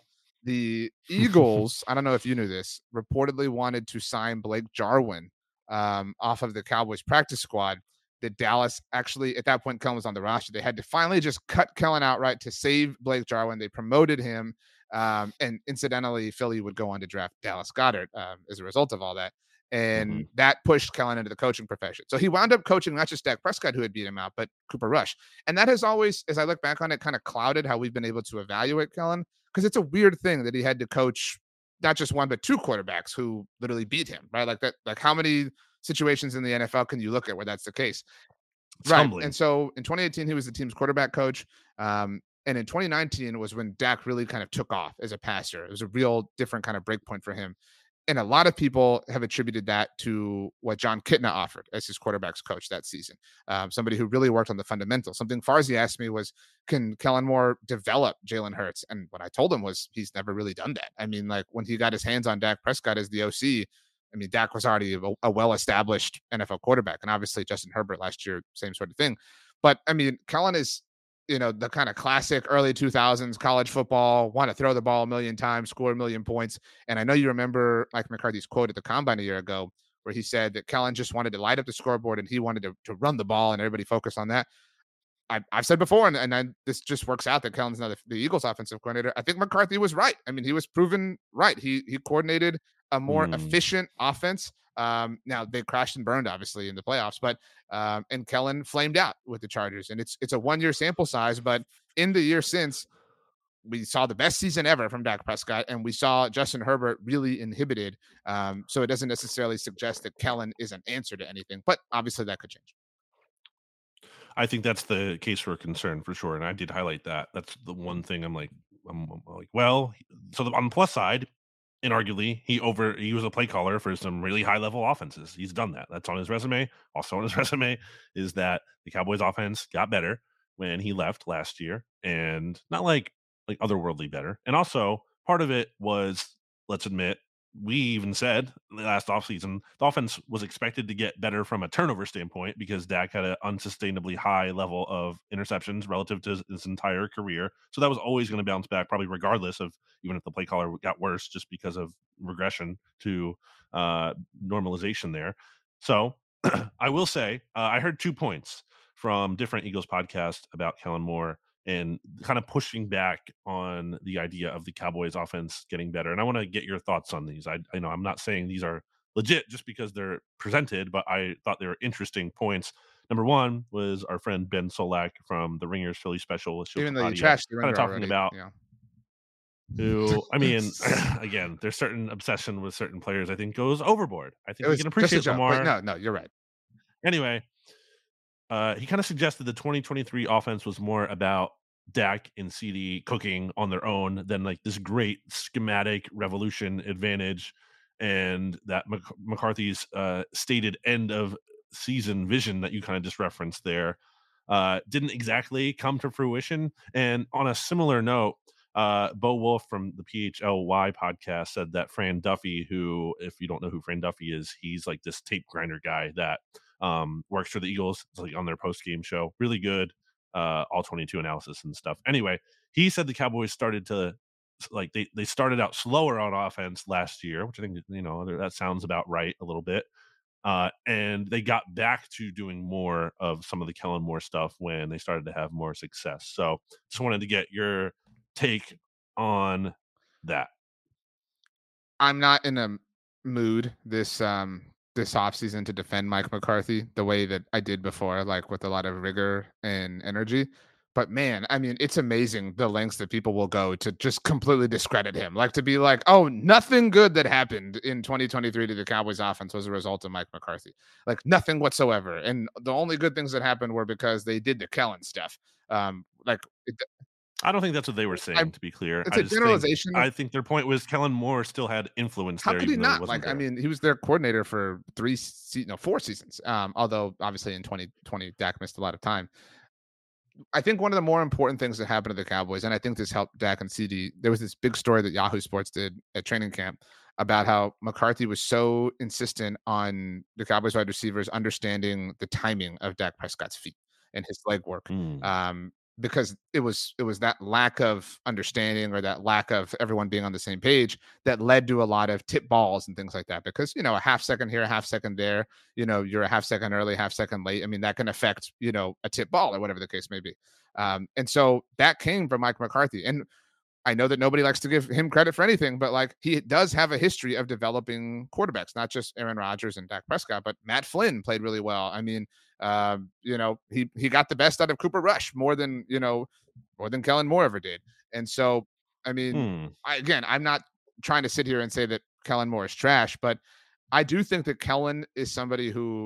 the Eagles, I don't know if you knew this, reportedly wanted to sign Blake Jarwin um, off of the Cowboys practice squad. That Dallas actually, at that point, Kellen was on the roster. They had to finally just cut Kellen outright to save Blake Jarwin. They promoted him. Um, and incidentally, Philly would go on to draft Dallas Goedert um, as a result of all that. And mm-hmm. that pushed Kellen into the coaching profession. So he wound up coaching not just Dak Prescott, who had beat him out, but Cooper Rush. And that has always, as I look back on it, kind of clouded how we've been able to evaluate Kellen, because it's a weird thing that he had to coach not just one, but two quarterbacks who literally beat him, right? Like that, like how many situations in the N F L can you look at where that's the case? It's right. humbling. And so in twenty eighteen, he was the team's quarterback coach. Um, and in twenty nineteen was when Dak really kind of took off as a passer. It was a real different kind of break point for him. And a lot of people have attributed that to what John Kitna offered as his quarterback's coach that season. Um, somebody who really worked on the fundamentals. Something Farzi asked me was, can Kellen Moore develop Jalen Hurts? And what I told him was, he's never really done that. I mean, like when he got his hands on Dak Prescott as the O C, I mean, Dak was already a, a well-established N F L quarterback. And obviously Justin Herbert last year, same sort of thing. But I mean, Kellen is, you know, the kind of classic early two thousands college football, want to throw the ball a million times, score a million points. And I know you remember Mike McCarthy's quote at the Combine a year ago, where he said that Kellen just wanted to light up the scoreboard and he wanted to, to run the ball and everybody focused on that. I, I've said before, and, and I, this just works out that Kellen's now the, the Eagles offensive coordinator. I think McCarthy was right. I mean, he was proven right. He he coordinated a more mm. efficient offense. Um, now they crashed and burned, obviously, in the playoffs, but um, and Kellen flamed out with the Chargers. And it's it's a one year sample size, but in the year since, we saw the best season ever from Dak Prescott, and we saw Justin Herbert really inhibited. Um, so it doesn't necessarily suggest that Kellen is an answer to anything, but obviously that could change. I think that's the case for concern for sure, and I did highlight that. That's the one thing I'm like, I'm, I'm like, well, so the, on the plus side, inarguably, he over he was a play caller for some really high level offenses. He's done that. That's on his resume. Also on his resume is that the Cowboys offense got better when he left last year, and not like like otherworldly better. And also part of it was, let's admit, we even said last offseason, the offense was expected to get better from a turnover standpoint because Dak had an unsustainably high level of interceptions relative to his, his entire career. So that was always going to bounce back, probably regardless of even if the play caller got worse, just because of regression to uh, normalization there. So I will say, uh, I heard two points from different Eagles podcasts about Kellen Moore and kind of pushing back on the idea of the Cowboys offense getting better. And I want to get your thoughts on these. I, I know I'm not saying these are legit just because they're presented, but I thought they were interesting points. Number one was our friend Ben Solak from the Ringers Philly Special. Even though you trashed the kind of talking already, about yeah. who, I mean, again, there's certain obsession with certain players I think goes overboard. I think It we was can just a appreciate joke, Lamar. but no, no, you're right. Anyway, uh, he kind of suggested the twenty twenty-three offense was more about Dak and C D cooking on their own than like this great schematic revolution advantage, and that Mc- McCarthy's uh, stated end of season vision that you kind of just referenced there uh, didn't exactly come to fruition. And on a similar note, uh, Bo Wolf from the P H L Y podcast said that Fran Duffy, who, if you don't know who Fran Duffy is, he's like this tape grinder guy that um, works for the Eagles. It's like on their post game show, really good. Uh, all twenty-two analysis and stuff. Anyway, he said the Cowboys started to like they they started out slower on offense last year, which I think, you know, that sounds about right a little bit. Uh, and they got back to doing more of some of the Kellen Moore stuff when they started to have more success. So just wanted to get your take on that. I'm not in a mood this um this offseason to defend Mike McCarthy the way that I did before, like with a lot of rigor and energy. But man, I mean, it's amazing the lengths that people will go to just completely discredit him. Like to be like, oh, nothing good that happened in twenty twenty-three to the Cowboys offense was a result of Mike McCarthy. Like nothing whatsoever. And the only good things that happened were because they did the Kellen stuff. Um, like it, I don't think that's what they were saying, I, to be clear. It's I a generalization. Think, I think their point was Kellen Moore still had influence How there. could he not? Like, there. I mean, he was their coordinator for three, se- no, four seasons. Um, although obviously in twenty twenty, Dak missed a lot of time. I think one of the more important things that happened to the Cowboys, and I think this helped Dak and C D, there was this big story that Yahoo Sports did at training camp about how McCarthy was so insistent on the Cowboys wide receivers understanding the timing of Dak Prescott's feet and his leg work. Mm. Um, because it was it was that lack of understanding or that lack of everyone being on the same page that led to a lot of tip balls and things like that. Because, you know, a half second here, a half second there, you know, you're a half second early, half second late. I mean, that can affect, you know, a tip ball or whatever the case may be. Um, and so that came from Mike McCarthy. And I know that nobody likes to give him credit for anything, but like he does have a history of developing quarterbacks, not just Aaron Rodgers and Dak Prescott, but Matt Flynn played really well. I mean, um, you know, he he got the best out of Cooper Rush more than, you know, more than Kellen Moore ever did. And so, I mean, Hmm. I, again, I'm not trying to sit here and say that Kellen Moore is trash, but I do think that Kellen is somebody who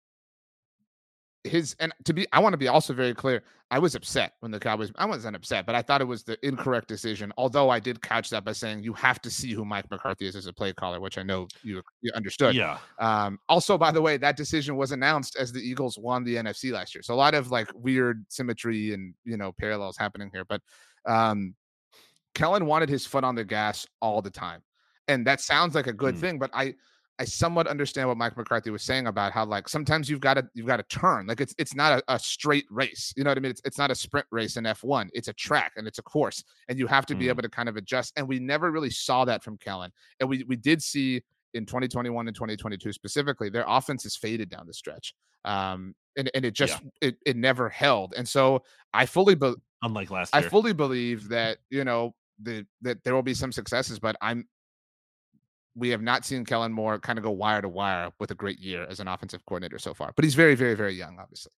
his and to be I want to be also very clear. I was upset when the Cowboys I wasn't upset, but I thought it was the incorrect decision. Although I did couch that by saying you have to see who Mike McCarthy is as a play caller, which I know you, you understood. Yeah. Um, also, by the way, that decision was announced as the Eagles won the N F C last year. So a lot of like weird symmetry and, you know, parallels happening here. But um, Kellen wanted his foot on the gas all the time. And that sounds like a good Mm. thing, but I I somewhat understand what Mike McCarthy was saying about how like sometimes you've got to you've got to turn. Like it's it's not a, a straight race. You know what I mean? It's it's not a sprint race in F one. It's a track and it's a course. And you have to be Mm. able to kind of adjust. And we never really saw that from Kellen. And we we did see in twenty twenty-one and twenty twenty-two specifically, their offense is faded down the stretch. Um and, and it just it, it never held. And so I fully be- Unlike last I year. fully believe that, you know, the, that there will be some successes, but I'm we have not seen Kellen Moore kind of go wire to wire with a great year as an offensive coordinator so far. But he's very, very, very young, obviously.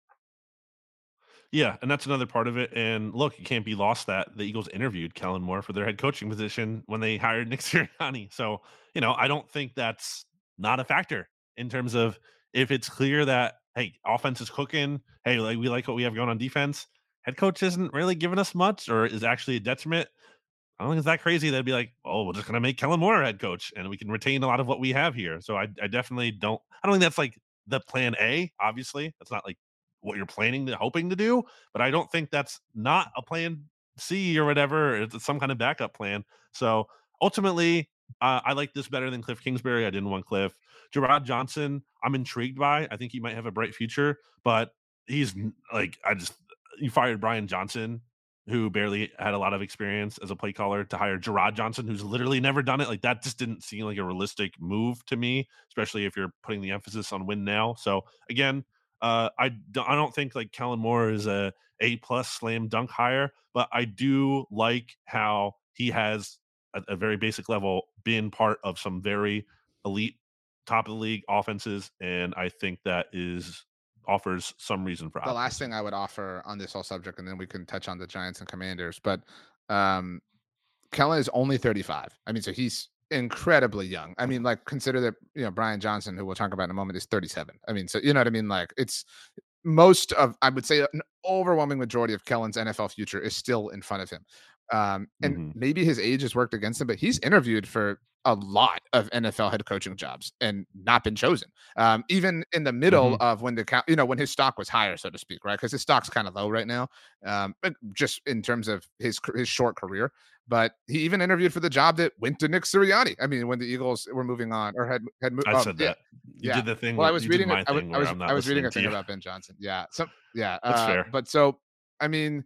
Yeah, and that's another part of it. And look, it can't be lost that the Eagles interviewed Kellen Moore for their head coaching position when they hired Nick Sirianni. So, you know, I don't think that's not a factor in terms of if it's clear that, hey, offense is cooking, hey, like we like what we have going on defense, head coach isn't really giving us much or is actually a detriment. I don't think it's that crazy. They'd be like, oh, we're just going to make Kellen Moore our head coach and we can retain a lot of what we have here. So I, I definitely don't, I don't think that's like the plan A, obviously. That's not like what you're planning to hoping to do, but I don't think that's not a plan C or whatever. It's some kind of backup plan. So ultimately, uh, I like this better than Cliff Kingsbury. I didn't want Cliff. Gerard Johnson, I'm intrigued by. I think he might have a bright future, but he's like, I just, you fired Brian Johnson, who barely had a lot of experience as a play caller, to hire Gerard Johnson, who's literally never done it. Like that just didn't seem like a realistic move to me, especially if you're putting the emphasis on win now. So again, uh, I don't, I don't think like Kellen Moore is a A plus slam dunk hire, but I do like how he has at a very basic level been part of some very elite top of the league offenses, and I think that is offers some reason for the last optimism. thing I would offer on this whole subject, and then we can touch on the Giants and Commanders. But um, Kellen is only thirty-five. I mean, so he's incredibly young. I mean, like consider that, you know, Brian Johnson, who we'll talk about in a moment, is thirty-seven. I mean, so you know what I mean? Like it's most of, I would say an overwhelming majority of Kellen's N F L future is still in front of him. Um, and Mhm. maybe his age has worked against him, but he's interviewed for a lot of N F L head coaching jobs and not been chosen. Um, even in the middle Mhm. of when the ca- you know when his stock was higher, so to speak, right? Because his stock's kind of low right now, um, but just in terms of his c- his short career. But he even interviewed for the job that went to Nick Sirianni. I mean, when the Eagles were moving on or had had moved. I Oh, said yeah, that. You yeah. did the thing Well, I where was you did reading. A, my I was thing I where was I'm not I was reading listening a to thing you. about Ben Johnson. Yeah, so yeah, That's uh, fair. but so I mean,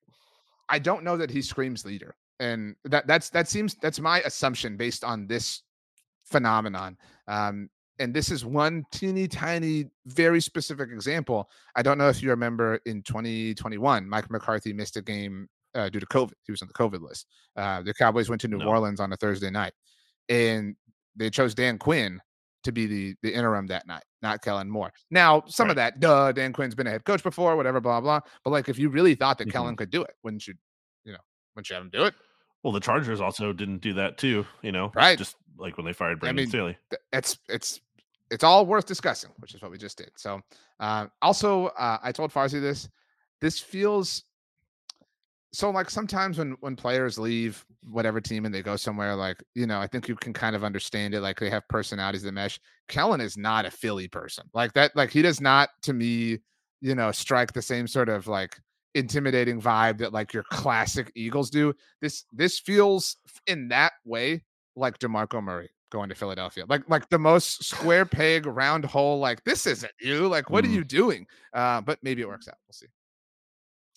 I don't know that he screams leader, and that that's that seems that's my assumption based on this phenomenon. Um, and this is one teeny tiny, very specific example. I don't know if you remember in twenty twenty-one, Mike McCarthy missed a game uh, due to COVID. He was on the COVID list. Uh, the Cowboys went to New No. Orleans on a Thursday night, and they chose Dan Quinn to be the the interim that night, not Kellen Moore. Now, some of Right. that, duh, Dan Quinn's been a head coach before, whatever, blah blah. But like, if you really thought that Mhm. Kellen could do it, wouldn't you? You know, wouldn't you have him do it? Well, the Chargers also didn't do that too, you know, Right. just like when they fired I Brandon mean, Staley. th- it's it's it's all worth discussing, which is what we just did. So, uh, also, uh, I told Farsi this. This feels so like sometimes when when players leave whatever team and they go somewhere, like, you know, I think you can kind of understand it. Like they have personalities that mesh. Kellen is not a Philly person like that. Like he does not, to me, you know, strike the same sort of like intimidating vibe that like your classic Eagles do. This this feels in that way like DeMarco Murray going to Philadelphia. Like like the most square peg round hole. Like this isn't you. Like what are Mm. you doing? Uh, but maybe it works out. We'll see.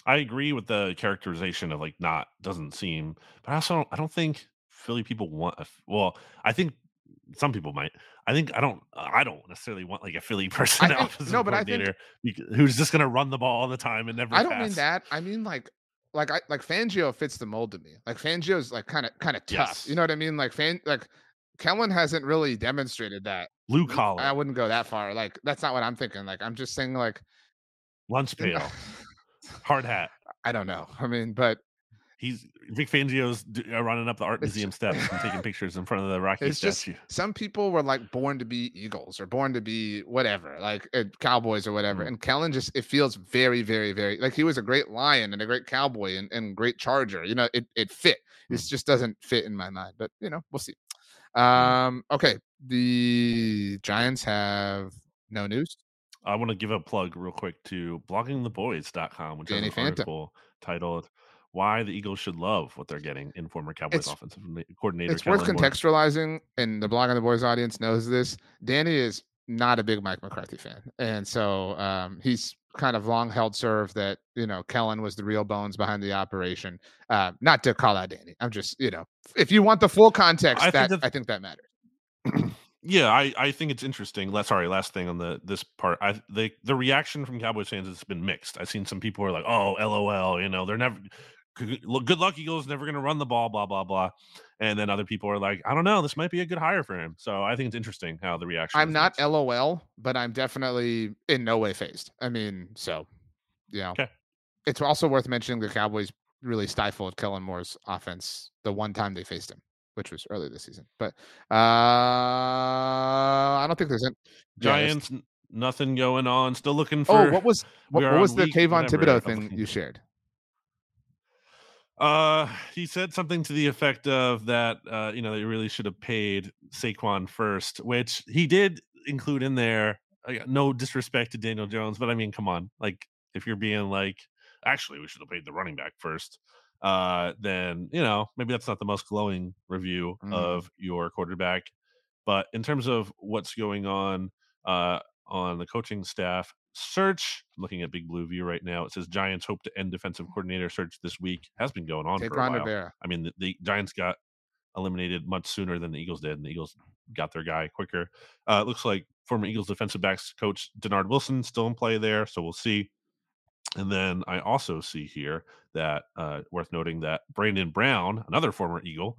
I agree with the characterization of like not doesn't seem, but I also don't, I don't think Philly people want a f- well, I think some people might. I think I don't I don't necessarily want like a Philly person I think offensive no, but I think coordinator bec- who's just going to run the ball all the time and never I don't mean pass. that. I mean like like I like Fangio fits the mold to me. Like Fangio's like kind of kind of tough. You Yes. know what I mean? Like Fan like Kellen hasn't really demonstrated that. Blue L- I collar, wouldn't go that far. Like that's not what I'm thinking. Like I'm just saying like lunch pail, hard hat. I don't know. I mean, but He's Vic Fangio's d- uh, running up the art it's museum steps and taking pictures in front of the Rocky it's just statue. some people were like born to be Eagles or born to be whatever, like uh, Cowboys or whatever. Mm. And Kellen just it feels very, very, very like he was a great Lion and a great Cowboy and, and great Charger. You know, it it fit. This Mm. just doesn't fit in my mind. But you know, we'll see. Mm. Um, okay. The Giants have no news. I want to give a plug real quick to blogging the boys dot com, which Danny has an Fanta. article titled "Why the Eagles Should Love What They're Getting in Former Cowboys It's- Offensive na- Coordinator." It's worth Kellen Moore." contextualizing, and the Blog on the Boys audience knows this. Danny is not a big Mike McCarthy fan, and so um, he's kind of long held serve that you know Kellen was the real bones behind the operation. Uh, not to call out Danny, I'm just you know if you want the full context, I that think that- I think that matters. Yeah, I, I think it's interesting. Last, sorry, last thing on the this part. I the the reaction from Cowboys fans has been mixed. I've seen some people who are like, "Oh, LOL," you know, they're never good good luck Eagles never going to run the ball, blah blah blah. And then other people are like, "I don't know, this might be a good hire for him." So I think it's interesting how the reaction. I'm is not mixed. LOL, but I'm definitely in no way phased. I mean, so you know, Okay. it's also worth mentioning the Cowboys really stifled Kellen Moore's offense the one time they faced him, which was early this season. But uh I don't think there's any yeah, there's- Giants, n- nothing going on. Still looking for. Oh, what was what, we are what was on the week Kayvon whatever Thibodeau of thing looking- you shared? Uh, he said something to the effect of that, uh, you know, they really should have paid Saquon first, which he did include in there. Uh, no disrespect to Daniel Jones, but I mean, come on, like if you're being like, actually, we should have paid the running back first, uh, then you know maybe that's not the most glowing review Mm. of your quarterback. But in terms of what's going on, uh, on the coaching staff search, I'm looking at Big Blue View right now. It says Giants hope to end defensive coordinator search this week. Has been going on Take for a Ron while. Rivera. I mean, the, the Giants got eliminated much sooner than the Eagles did, and the Eagles got their guy quicker. Uh, it looks like former Eagles defensive backs coach Denard Wilson still in play there, so we'll see. And then I also see here that uh, worth noting that Brandon Brown, another former Eagle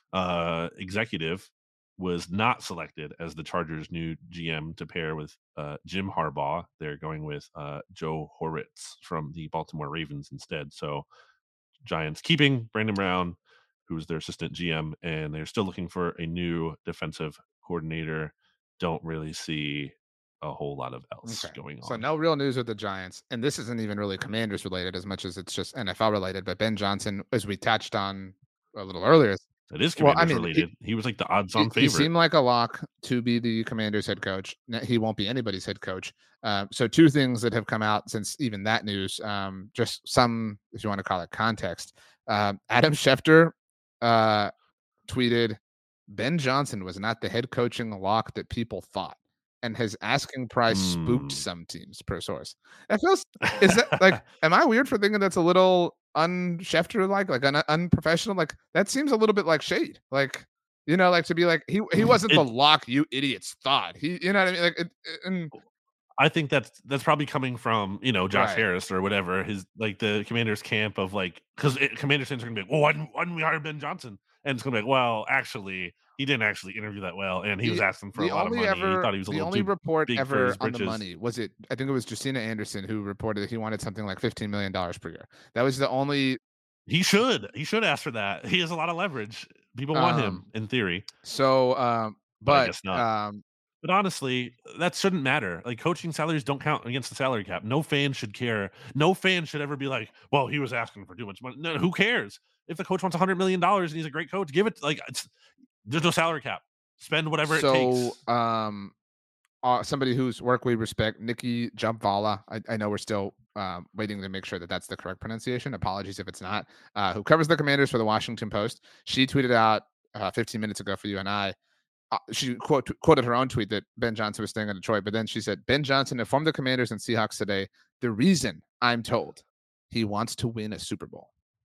uh, executive, was not selected as the Chargers' new G M to pair with uh, Jim Harbaugh. They're going with uh, Joe Horitz from the Baltimore Ravens instead. So Giants keeping Brandon Brown, who's their assistant G M, and they're still looking for a new defensive coordinator. Don't really see a whole lot of else Okay. going on. So no real news with the Giants, and this isn't even really Commanders related as much as it's just N F L related. But Ben Johnson, as we touched on a little earlier, It is Well, Commanders I mean, related. He, was like the odds-on he, he favorite. seemed like a lock to be the Commanders head coach. N- He won't be anybody's head coach. Uh, so two things that have come out since even that news, um, just some, if you want to call it context. Uh, Adam Schefter uh, tweeted, Ben Johnson was not the head coaching lock that people thought, and his asking price spooked Hmm. some teams, per source. That feels, is that like, am I weird for thinking that's a little un-Schefter like, like un- unprofessional? Like that seems a little bit like shade. Like, you know, like to be like, he he wasn't the It- lock you idiots thought. He, you know what I mean? Like, it, it- and I think that's that's probably coming from, you know, Josh Right. Harris or whatever, his like the Commanders camp of like, because Commanders fans are gonna be like, well, why didn't, why didn't we hire Ben Johnson? And it's gonna be like, well, actually, he didn't actually interview that well, and he was The- asking for the a lot of only money. ever, he thought he was a the little only too report big for ever his on the britches. money was it. I think it was Justina Anderson who reported that he wanted something like fifteen million dollars per year. That was the only. He should. He should ask for that. He has a lot of leverage. People want him Um, in theory. So, um, But I but guess not. um, But honestly, that shouldn't matter. Like coaching salaries don't count against the salary cap. No fan should care. No fan should ever be like, "Well, he was asking for too much money." No, who cares? If the coach wants a hundred million dollars and he's a great coach, give it. Like, it's, there's no salary cap. Spend whatever it so takes. um, uh, somebody whose work we respect, Nikki Jumpvala. I, I know we're still um, waiting to make sure that that's the correct pronunciation. Apologies if it's not. Uh, who covers the Commanders for the Washington Post? She tweeted out uh, fifteen minutes ago for you and I. Uh, she quote, quoted her own tweet that Ben Johnson was staying in Detroit, but then she said, Ben Johnson informed the Commanders and Seahawks today, the reason I'm told He wants to win a Super Bowl.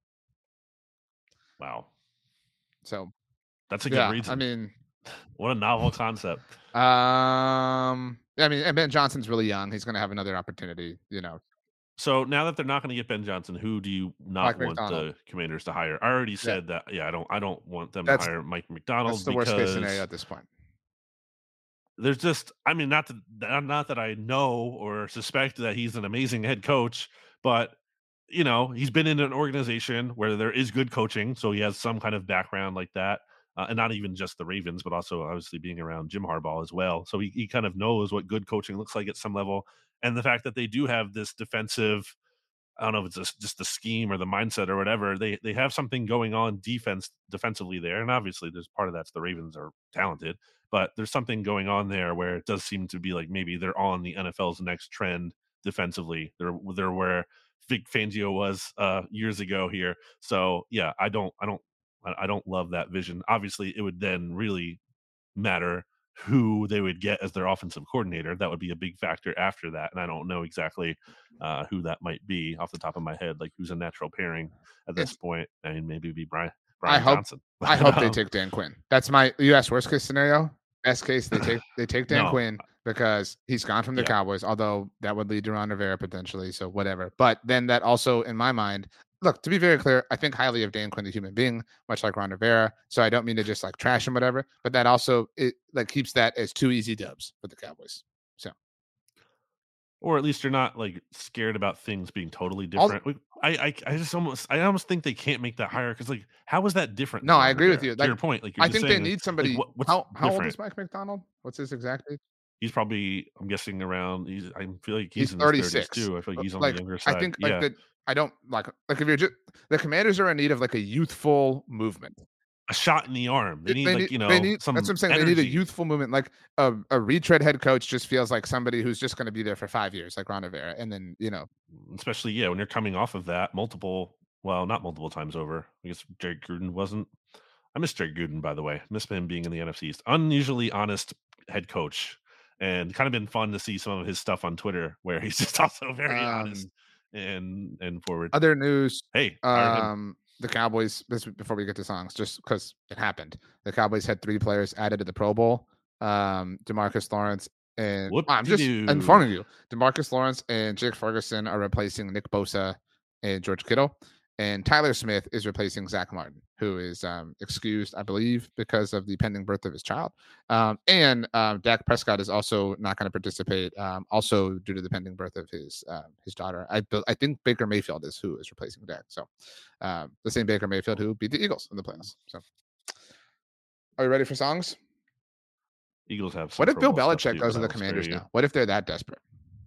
Wow. So that's a good yeah, reason. I mean, what a novel concept. Um, I mean, and Ben Johnson's really young. He's going to have another opportunity, you know. So now that they're not going to get Ben Johnson, who do you not Mike want McDonald. the Commanders to hire? I already Yeah. said that. Yeah, I don't. I don't want them That's- to hire Mike McDonald. That's the because worst case scenario at this point. There's just, I mean, not that not that I know or suspect that he's an amazing head coach, but you know, he's been in an organization where there is good coaching, so he has some kind of background like that. Uh, and not even just the Ravens, but also obviously being around Jim Harbaugh as well. So he, he kind of knows what good coaching looks like at some level. And the fact that they do have this defensive, I don't know if it's just, just the scheme or the mindset or whatever, they they have something going on defense defensively there. And obviously there's part of that's the Ravens are talented, but there's something going on there where it does seem to be like maybe they're on the N F L's next trend defensively. They're they're where Vic Fangio was uh, years ago here. So yeah, I don't I don't I don't love that vision. Obviously, it would then really matter who they would get as their offensive coordinator. That would be a big factor after that. And I don't know exactly uh, who that might be off the top of my head, like who's a natural pairing at this It's, point. I mean, maybe it'd be Brian, Brian I hope, Johnson. I hope they Um, take Dan Quinn. That's my U S worst case scenario. Best case, they take they take Dan No. Quinn because he's gone from the Yeah. Cowboys, although that would lead to Ron Rivera potentially. So whatever. But then that also, in my mind, look, to be very clear, I think highly of Dan Quinn, the human being, much like Ron Rivera. So I don't mean to just like trash him, whatever. But that also it like keeps that as two easy dubs for the Cowboys. So or at least you're not like scared about things being totally All- different. We- I, I, I just almost, I almost think they can't make that higher because, like, how is that different? No, than I Ron agree with Rivera? you. To Like, your point, like you're I just think they saying, need like, somebody. what- what's how how old different? is Mike McDonald? What's his exact age? He's probably, I'm guessing around. He's, I feel like He's he's, in his thirties thirty-six. too. I feel like he's on Like the younger side. I think yeah, like the, I don't like like if you're just the Commanders are in need of like a youthful movement. a shot in the arm. They They need, like, you know, they need, some that's what I'm saying. energy. They need a youthful movement. Like a, a retread head coach just feels like somebody who's just going to be there for five years, like Ron Rivera. And then, you know, especially yeah, when you're coming off of that multiple, well, not multiple times over. I guess Jake Gruden wasn't. I miss Jake Gruden, by the way. I miss him being in the N F C East. Unusually honest head coach, and kind of been fun to see some of his stuff on Twitter, where he's just also very honest um, and and forward. other news. Hey, hire him. Um, the Cowboys, this before we get to songs, just because it happened. The Cowboys had three players added to the Pro Bowl. Um, DeMarcus Lawrence and I'm just Whoop-de-doo. informing you. DeMarcus Lawrence and Jake Ferguson are replacing Nick Bosa and George Kittle. And Tyler Smith is replacing Zach Martin, who is um, excused, I believe, because of the pending birth of his child. Um, and um, Dak Prescott is also not going to participate, um, also due to the pending birth of his uh, his daughter. I I think Baker Mayfield is who is replacing Dak. So um, the same Baker Mayfield who beat the Eagles in the playoffs. So are you ready for songs? Eagles have. Some What if Pro Bill Bowl stuff, Belichick too, goes to but the I will spare Commanders you. now? What if they're that desperate?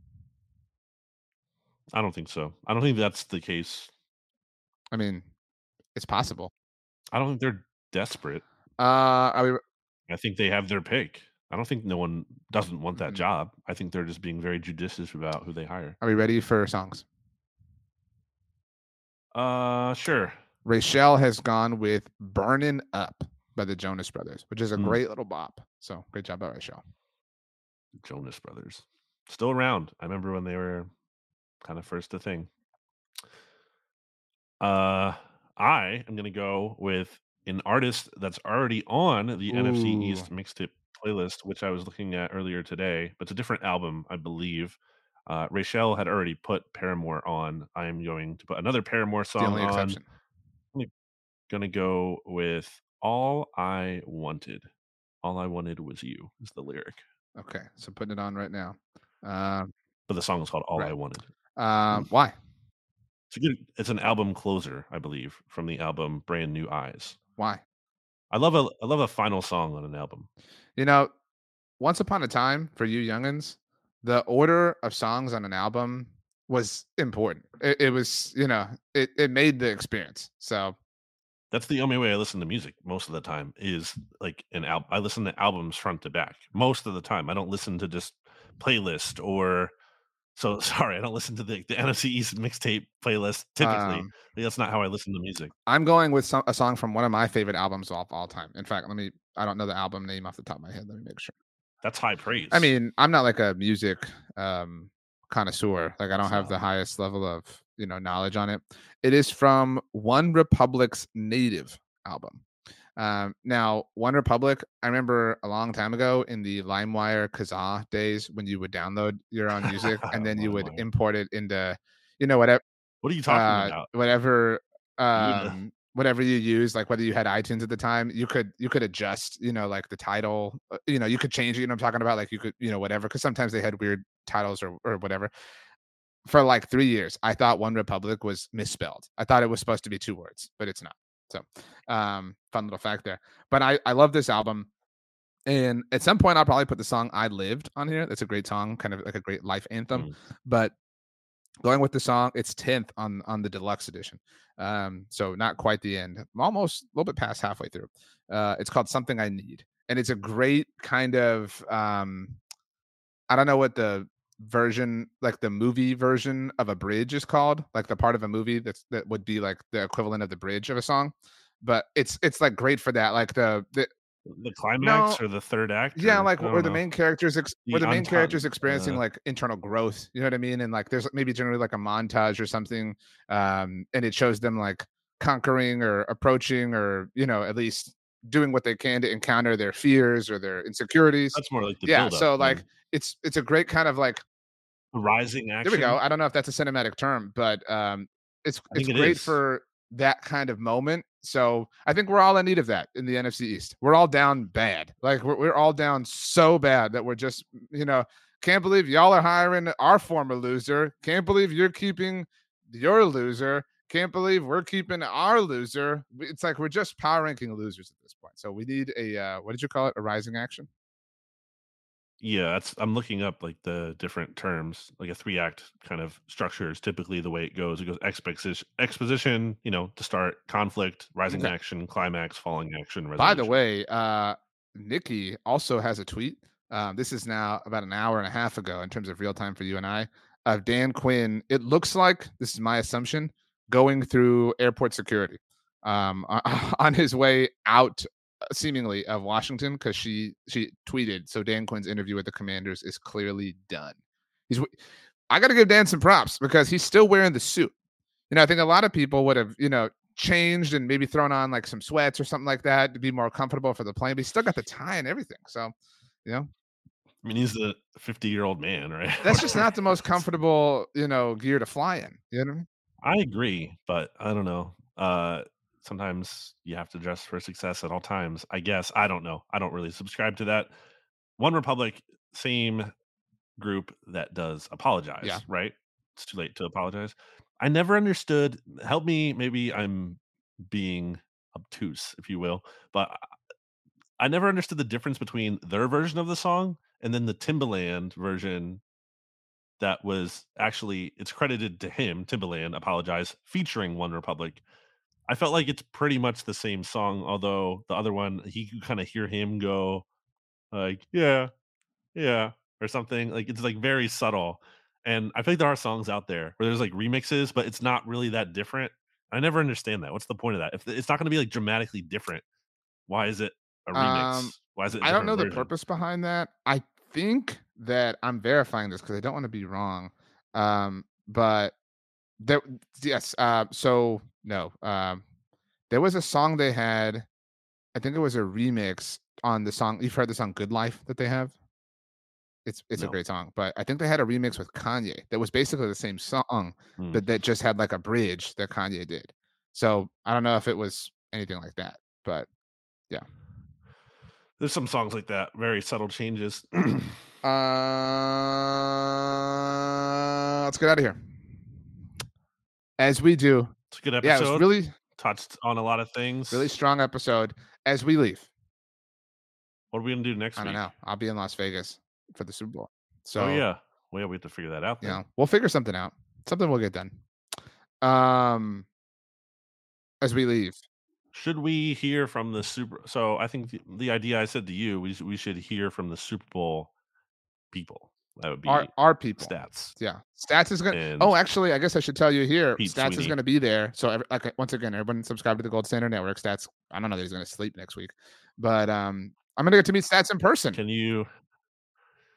I don't think so. I don't think that's the case. I mean, it's possible. I don't think they're desperate. Uh, are we I think they have their pick. I don't think no one doesn't want that Mhm. job. I think they're just being very judicious about who they hire. are we ready for songs? Uh, sure. Rachelle has gone with "Burnin' Up" by the Jonas Brothers, which is a Hmm. great little bop. So great job by Rachelle. Jonas Brothers still around. I remember when they were kind of first a thing. Uh, I am gonna go with an artist that's already on the N F C Ooh. East mixtape playlist, which I was looking at earlier today. But it's a different album, I believe. Uh, Rachelle had already put Paramore on. I am going to put another Paramore It's the song only on. exception. Gonna go with "All I Wanted." All I wanted was you is the lyric, Okay, so putting it on right now. Um, but the song is called "All I Right. Wanted." um, why? It's a good. It's an album closer, I believe, from the album "Brand New Eyes." Why? I love a I love a final song on an album. You know, once upon a time for you youngins, the order of songs on an album was important. It, it was, you know, it, it made the experience. So That's the only way I listen to music most of the time is like an album. I listen to albums front to back most of the time. I don't listen to just playlist or so sorry. I don't listen to the, the N F C East mixtape playlist typically. um, That's not how I listen to music. I'm going with some, a song from one of my favorite albums of all time. In fact, let me, I don't know the album name off the top of my head. Let me make sure. That's high praise. I mean, I'm not like a music um, connoisseur. Like I don't It's have not. the highest level of, you know knowledge on it. It is from One Republic's Native album. Um, now, One Republic, I remember a long time ago in the LimeWire Kazaa days when you would download your own music and then you would LimeWire. import it into, you know, whatever, What are you talking uh, about? whatever, You would, uh, um, whatever you use, like whether you had iTunes at the time, you could you could adjust, you know, like the title, uh, you know, you could change it. You know what I'm talking about? Like you could, you know, whatever, because sometimes they had weird titles or or whatever. For like three years, I thought One Republic was misspelled. I thought it was supposed to be two words, but it's not. So, um, fun little fact there. But I I love this album, and at some point I'll probably put the song "I Lived" on here. That's a great song, kind of like a great life anthem. Mm. But going with the song, it's tenth on on the deluxe edition. Um, so not quite the end. I'm almost a little bit past halfway through. Uh, it's called "Something I Need," and it's a great kind of um, I don't know what the version, like the movie version of a bridge is called, like the part of a movie that's that would be like the equivalent of the bridge of a song. But it's it's like great for that, like the the The climax no, or the third act, yeah, or like I where don't the know. main characters ex- where The the main characters untimed, experiencing uh, like internal growth, you know what I mean? And like there's maybe generally like a montage or something, um, and it shows them like conquering or approaching or you know at least doing what they can to encounter their fears or their insecurities. that's more like the Yeah, build up so like then. it's it's a great kind of like Rising there we go. action. I don't know if that's a cinematic term, but um, it's I it's think it great is. for that kind of moment. So I think we're all in need of that in the N F C East. We're all down bad. Like we're we're all down so bad that we're just you know can't believe y'all are hiring our former loser. Can't believe you're keeping your loser. Can't believe we're keeping our loser. It's like we're just power ranking losers at this point. So we need a uh, what did you call it? A rising action. Yeah, that's I'm looking up like the different terms. Like a three act kind of structure is typically the way it goes. It goes exposition, exposition, you know, to start, conflict, rising Okay. action, climax, falling action, By the resolution. way, uh, Nikki also has a tweet. Um, this is now about an hour and a half ago in terms of real time for you and I of Dan Quinn. It looks like this is my assumption going through airport security um, on his way out, uh, seemingly of Washington because she she tweeted. So Dan Quinn's interview with the Commanders is clearly done. He's. I got to give Dan some props because he's still wearing the suit. You know, I think a lot of people would have, you know, changed and maybe thrown on like some sweats or something like that to be more comfortable for the plane, but he still got the tie and everything. So, you know, I mean, he's a fifty year old man, right? that's just not the most It's- comfortable, you know, gear to fly in. You know what I mean? I agree, but I don't know. Uh, sometimes you have to dress for success at all times. I guess I don't know. I don't really subscribe to that. One Republic, same group that does apologize, Yeah. right? It's too late to apologize. I never understood. Help me. Maybe I'm being obtuse, if you will, but I I never understood the difference between their version of the song and then the Timbaland version that was actually it's credited to him, Timbaland, apologize, featuring One Republic. I felt like it's pretty much the same song, although the other one he could kind of hear him go like, yeah, yeah, or something. Like it's like very subtle. And I feel like there are songs out there where there's like remixes, but it's not really that different. I never understand that. What's the point of that? If it's not going to be like dramatically different, why is it a Um, remix? Why is it a I don't different know the version? purpose behind that. I think that I'm verifying this because I don't want to be wrong. Um, but there, yes. Uh, so no. Um, there was a song they had. I think it was a remix on the song. You've heard the song "Good Life" that they have. It's it's a No. great song, but I think they had a remix with Kanye that was basically the same song, Mm. but that just had like a bridge that Kanye did. So I don't know if it was anything like that, but yeah. There's some songs like that, very subtle changes. Uh, let's get out of here. As we do. It's a good Yeah, it was episode. really, Touched on a lot of things. really strong episode. As we leave, What are we gonna do next I week? don't know. I'll be in Las Vegas for the Super Bowl. So Oh yeah. Well, yeah, we have to figure that out you then. know, we'll figure something out. Something will get done. Um, as we leave. Should we hear from the Super? So I think the, the idea I said to you, we sh- we should hear from the Super Bowl people. That would be Our our people. Stats. Yeah. Stats is gonna And oh actually I guess I should tell you here. Pete Stats is Sweeney. gonna be there. So every, like once again, everyone subscribe to the Gold Standard Network. Stats, I don't know that he's gonna sleep next week. But um I'm gonna get to meet Stats in person. Can you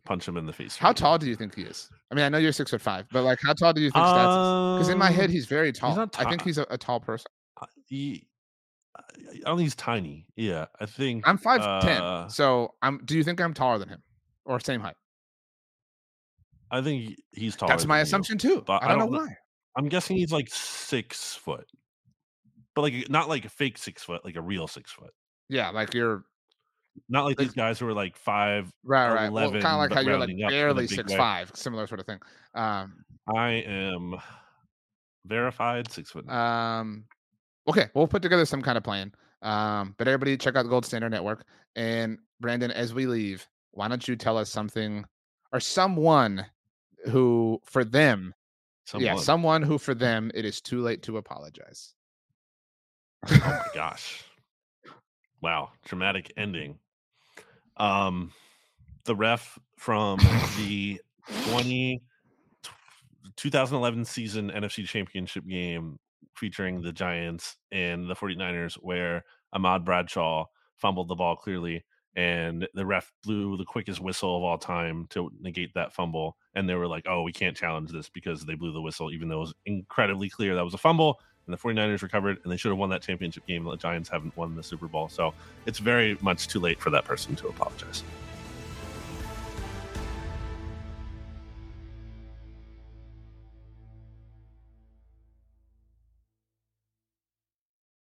punch him in the face. How tall do you think he is? I mean, I know you're six foot five, but like, how tall do you think Stats is? Because in my head, Um, he's very he's tall. not I think ta- he's a, a tall person. uh, he, I I don't think he's tiny. Yeah, I think I'm five ten, uh, so I'm. Do you think I'm taller than him, or same height? I think he- he's taller. That's my than you, assumption too. but I don't, know kn- why. I'm guessing he's like six foot, but like not like a fake six foot, like a real six foot. Yeah, like you're Not like Like- these guys who are like five. right, right. Well, eleven, kind of like but how you're like rounding up in a barely big six way. five, similar sort of thing. Um, I am verified six foot. um, okay, we'll put together some kind of plan. Um, but everybody check out the Gold Standard Network. And Brandon, as we leave, why don't you tell us something or someone who for them, yeah, Someone. someone who for them it is too late to apologize. Oh my gosh. Wow, dramatic ending. Um the ref from the twenty twenty eleven season N F C Championship game featuring the Giants and the 49ers where Ahmad Bradshaw fumbled the ball clearly and the ref blew the quickest whistle of all time to negate that fumble, and they were like, oh, we can't challenge this because they blew the whistle even though it was incredibly clear that was a fumble. And the 49ers recovered, and they should have won that championship game. The Giants haven't won the Super Bowl. So it's very much too late for that person to apologize.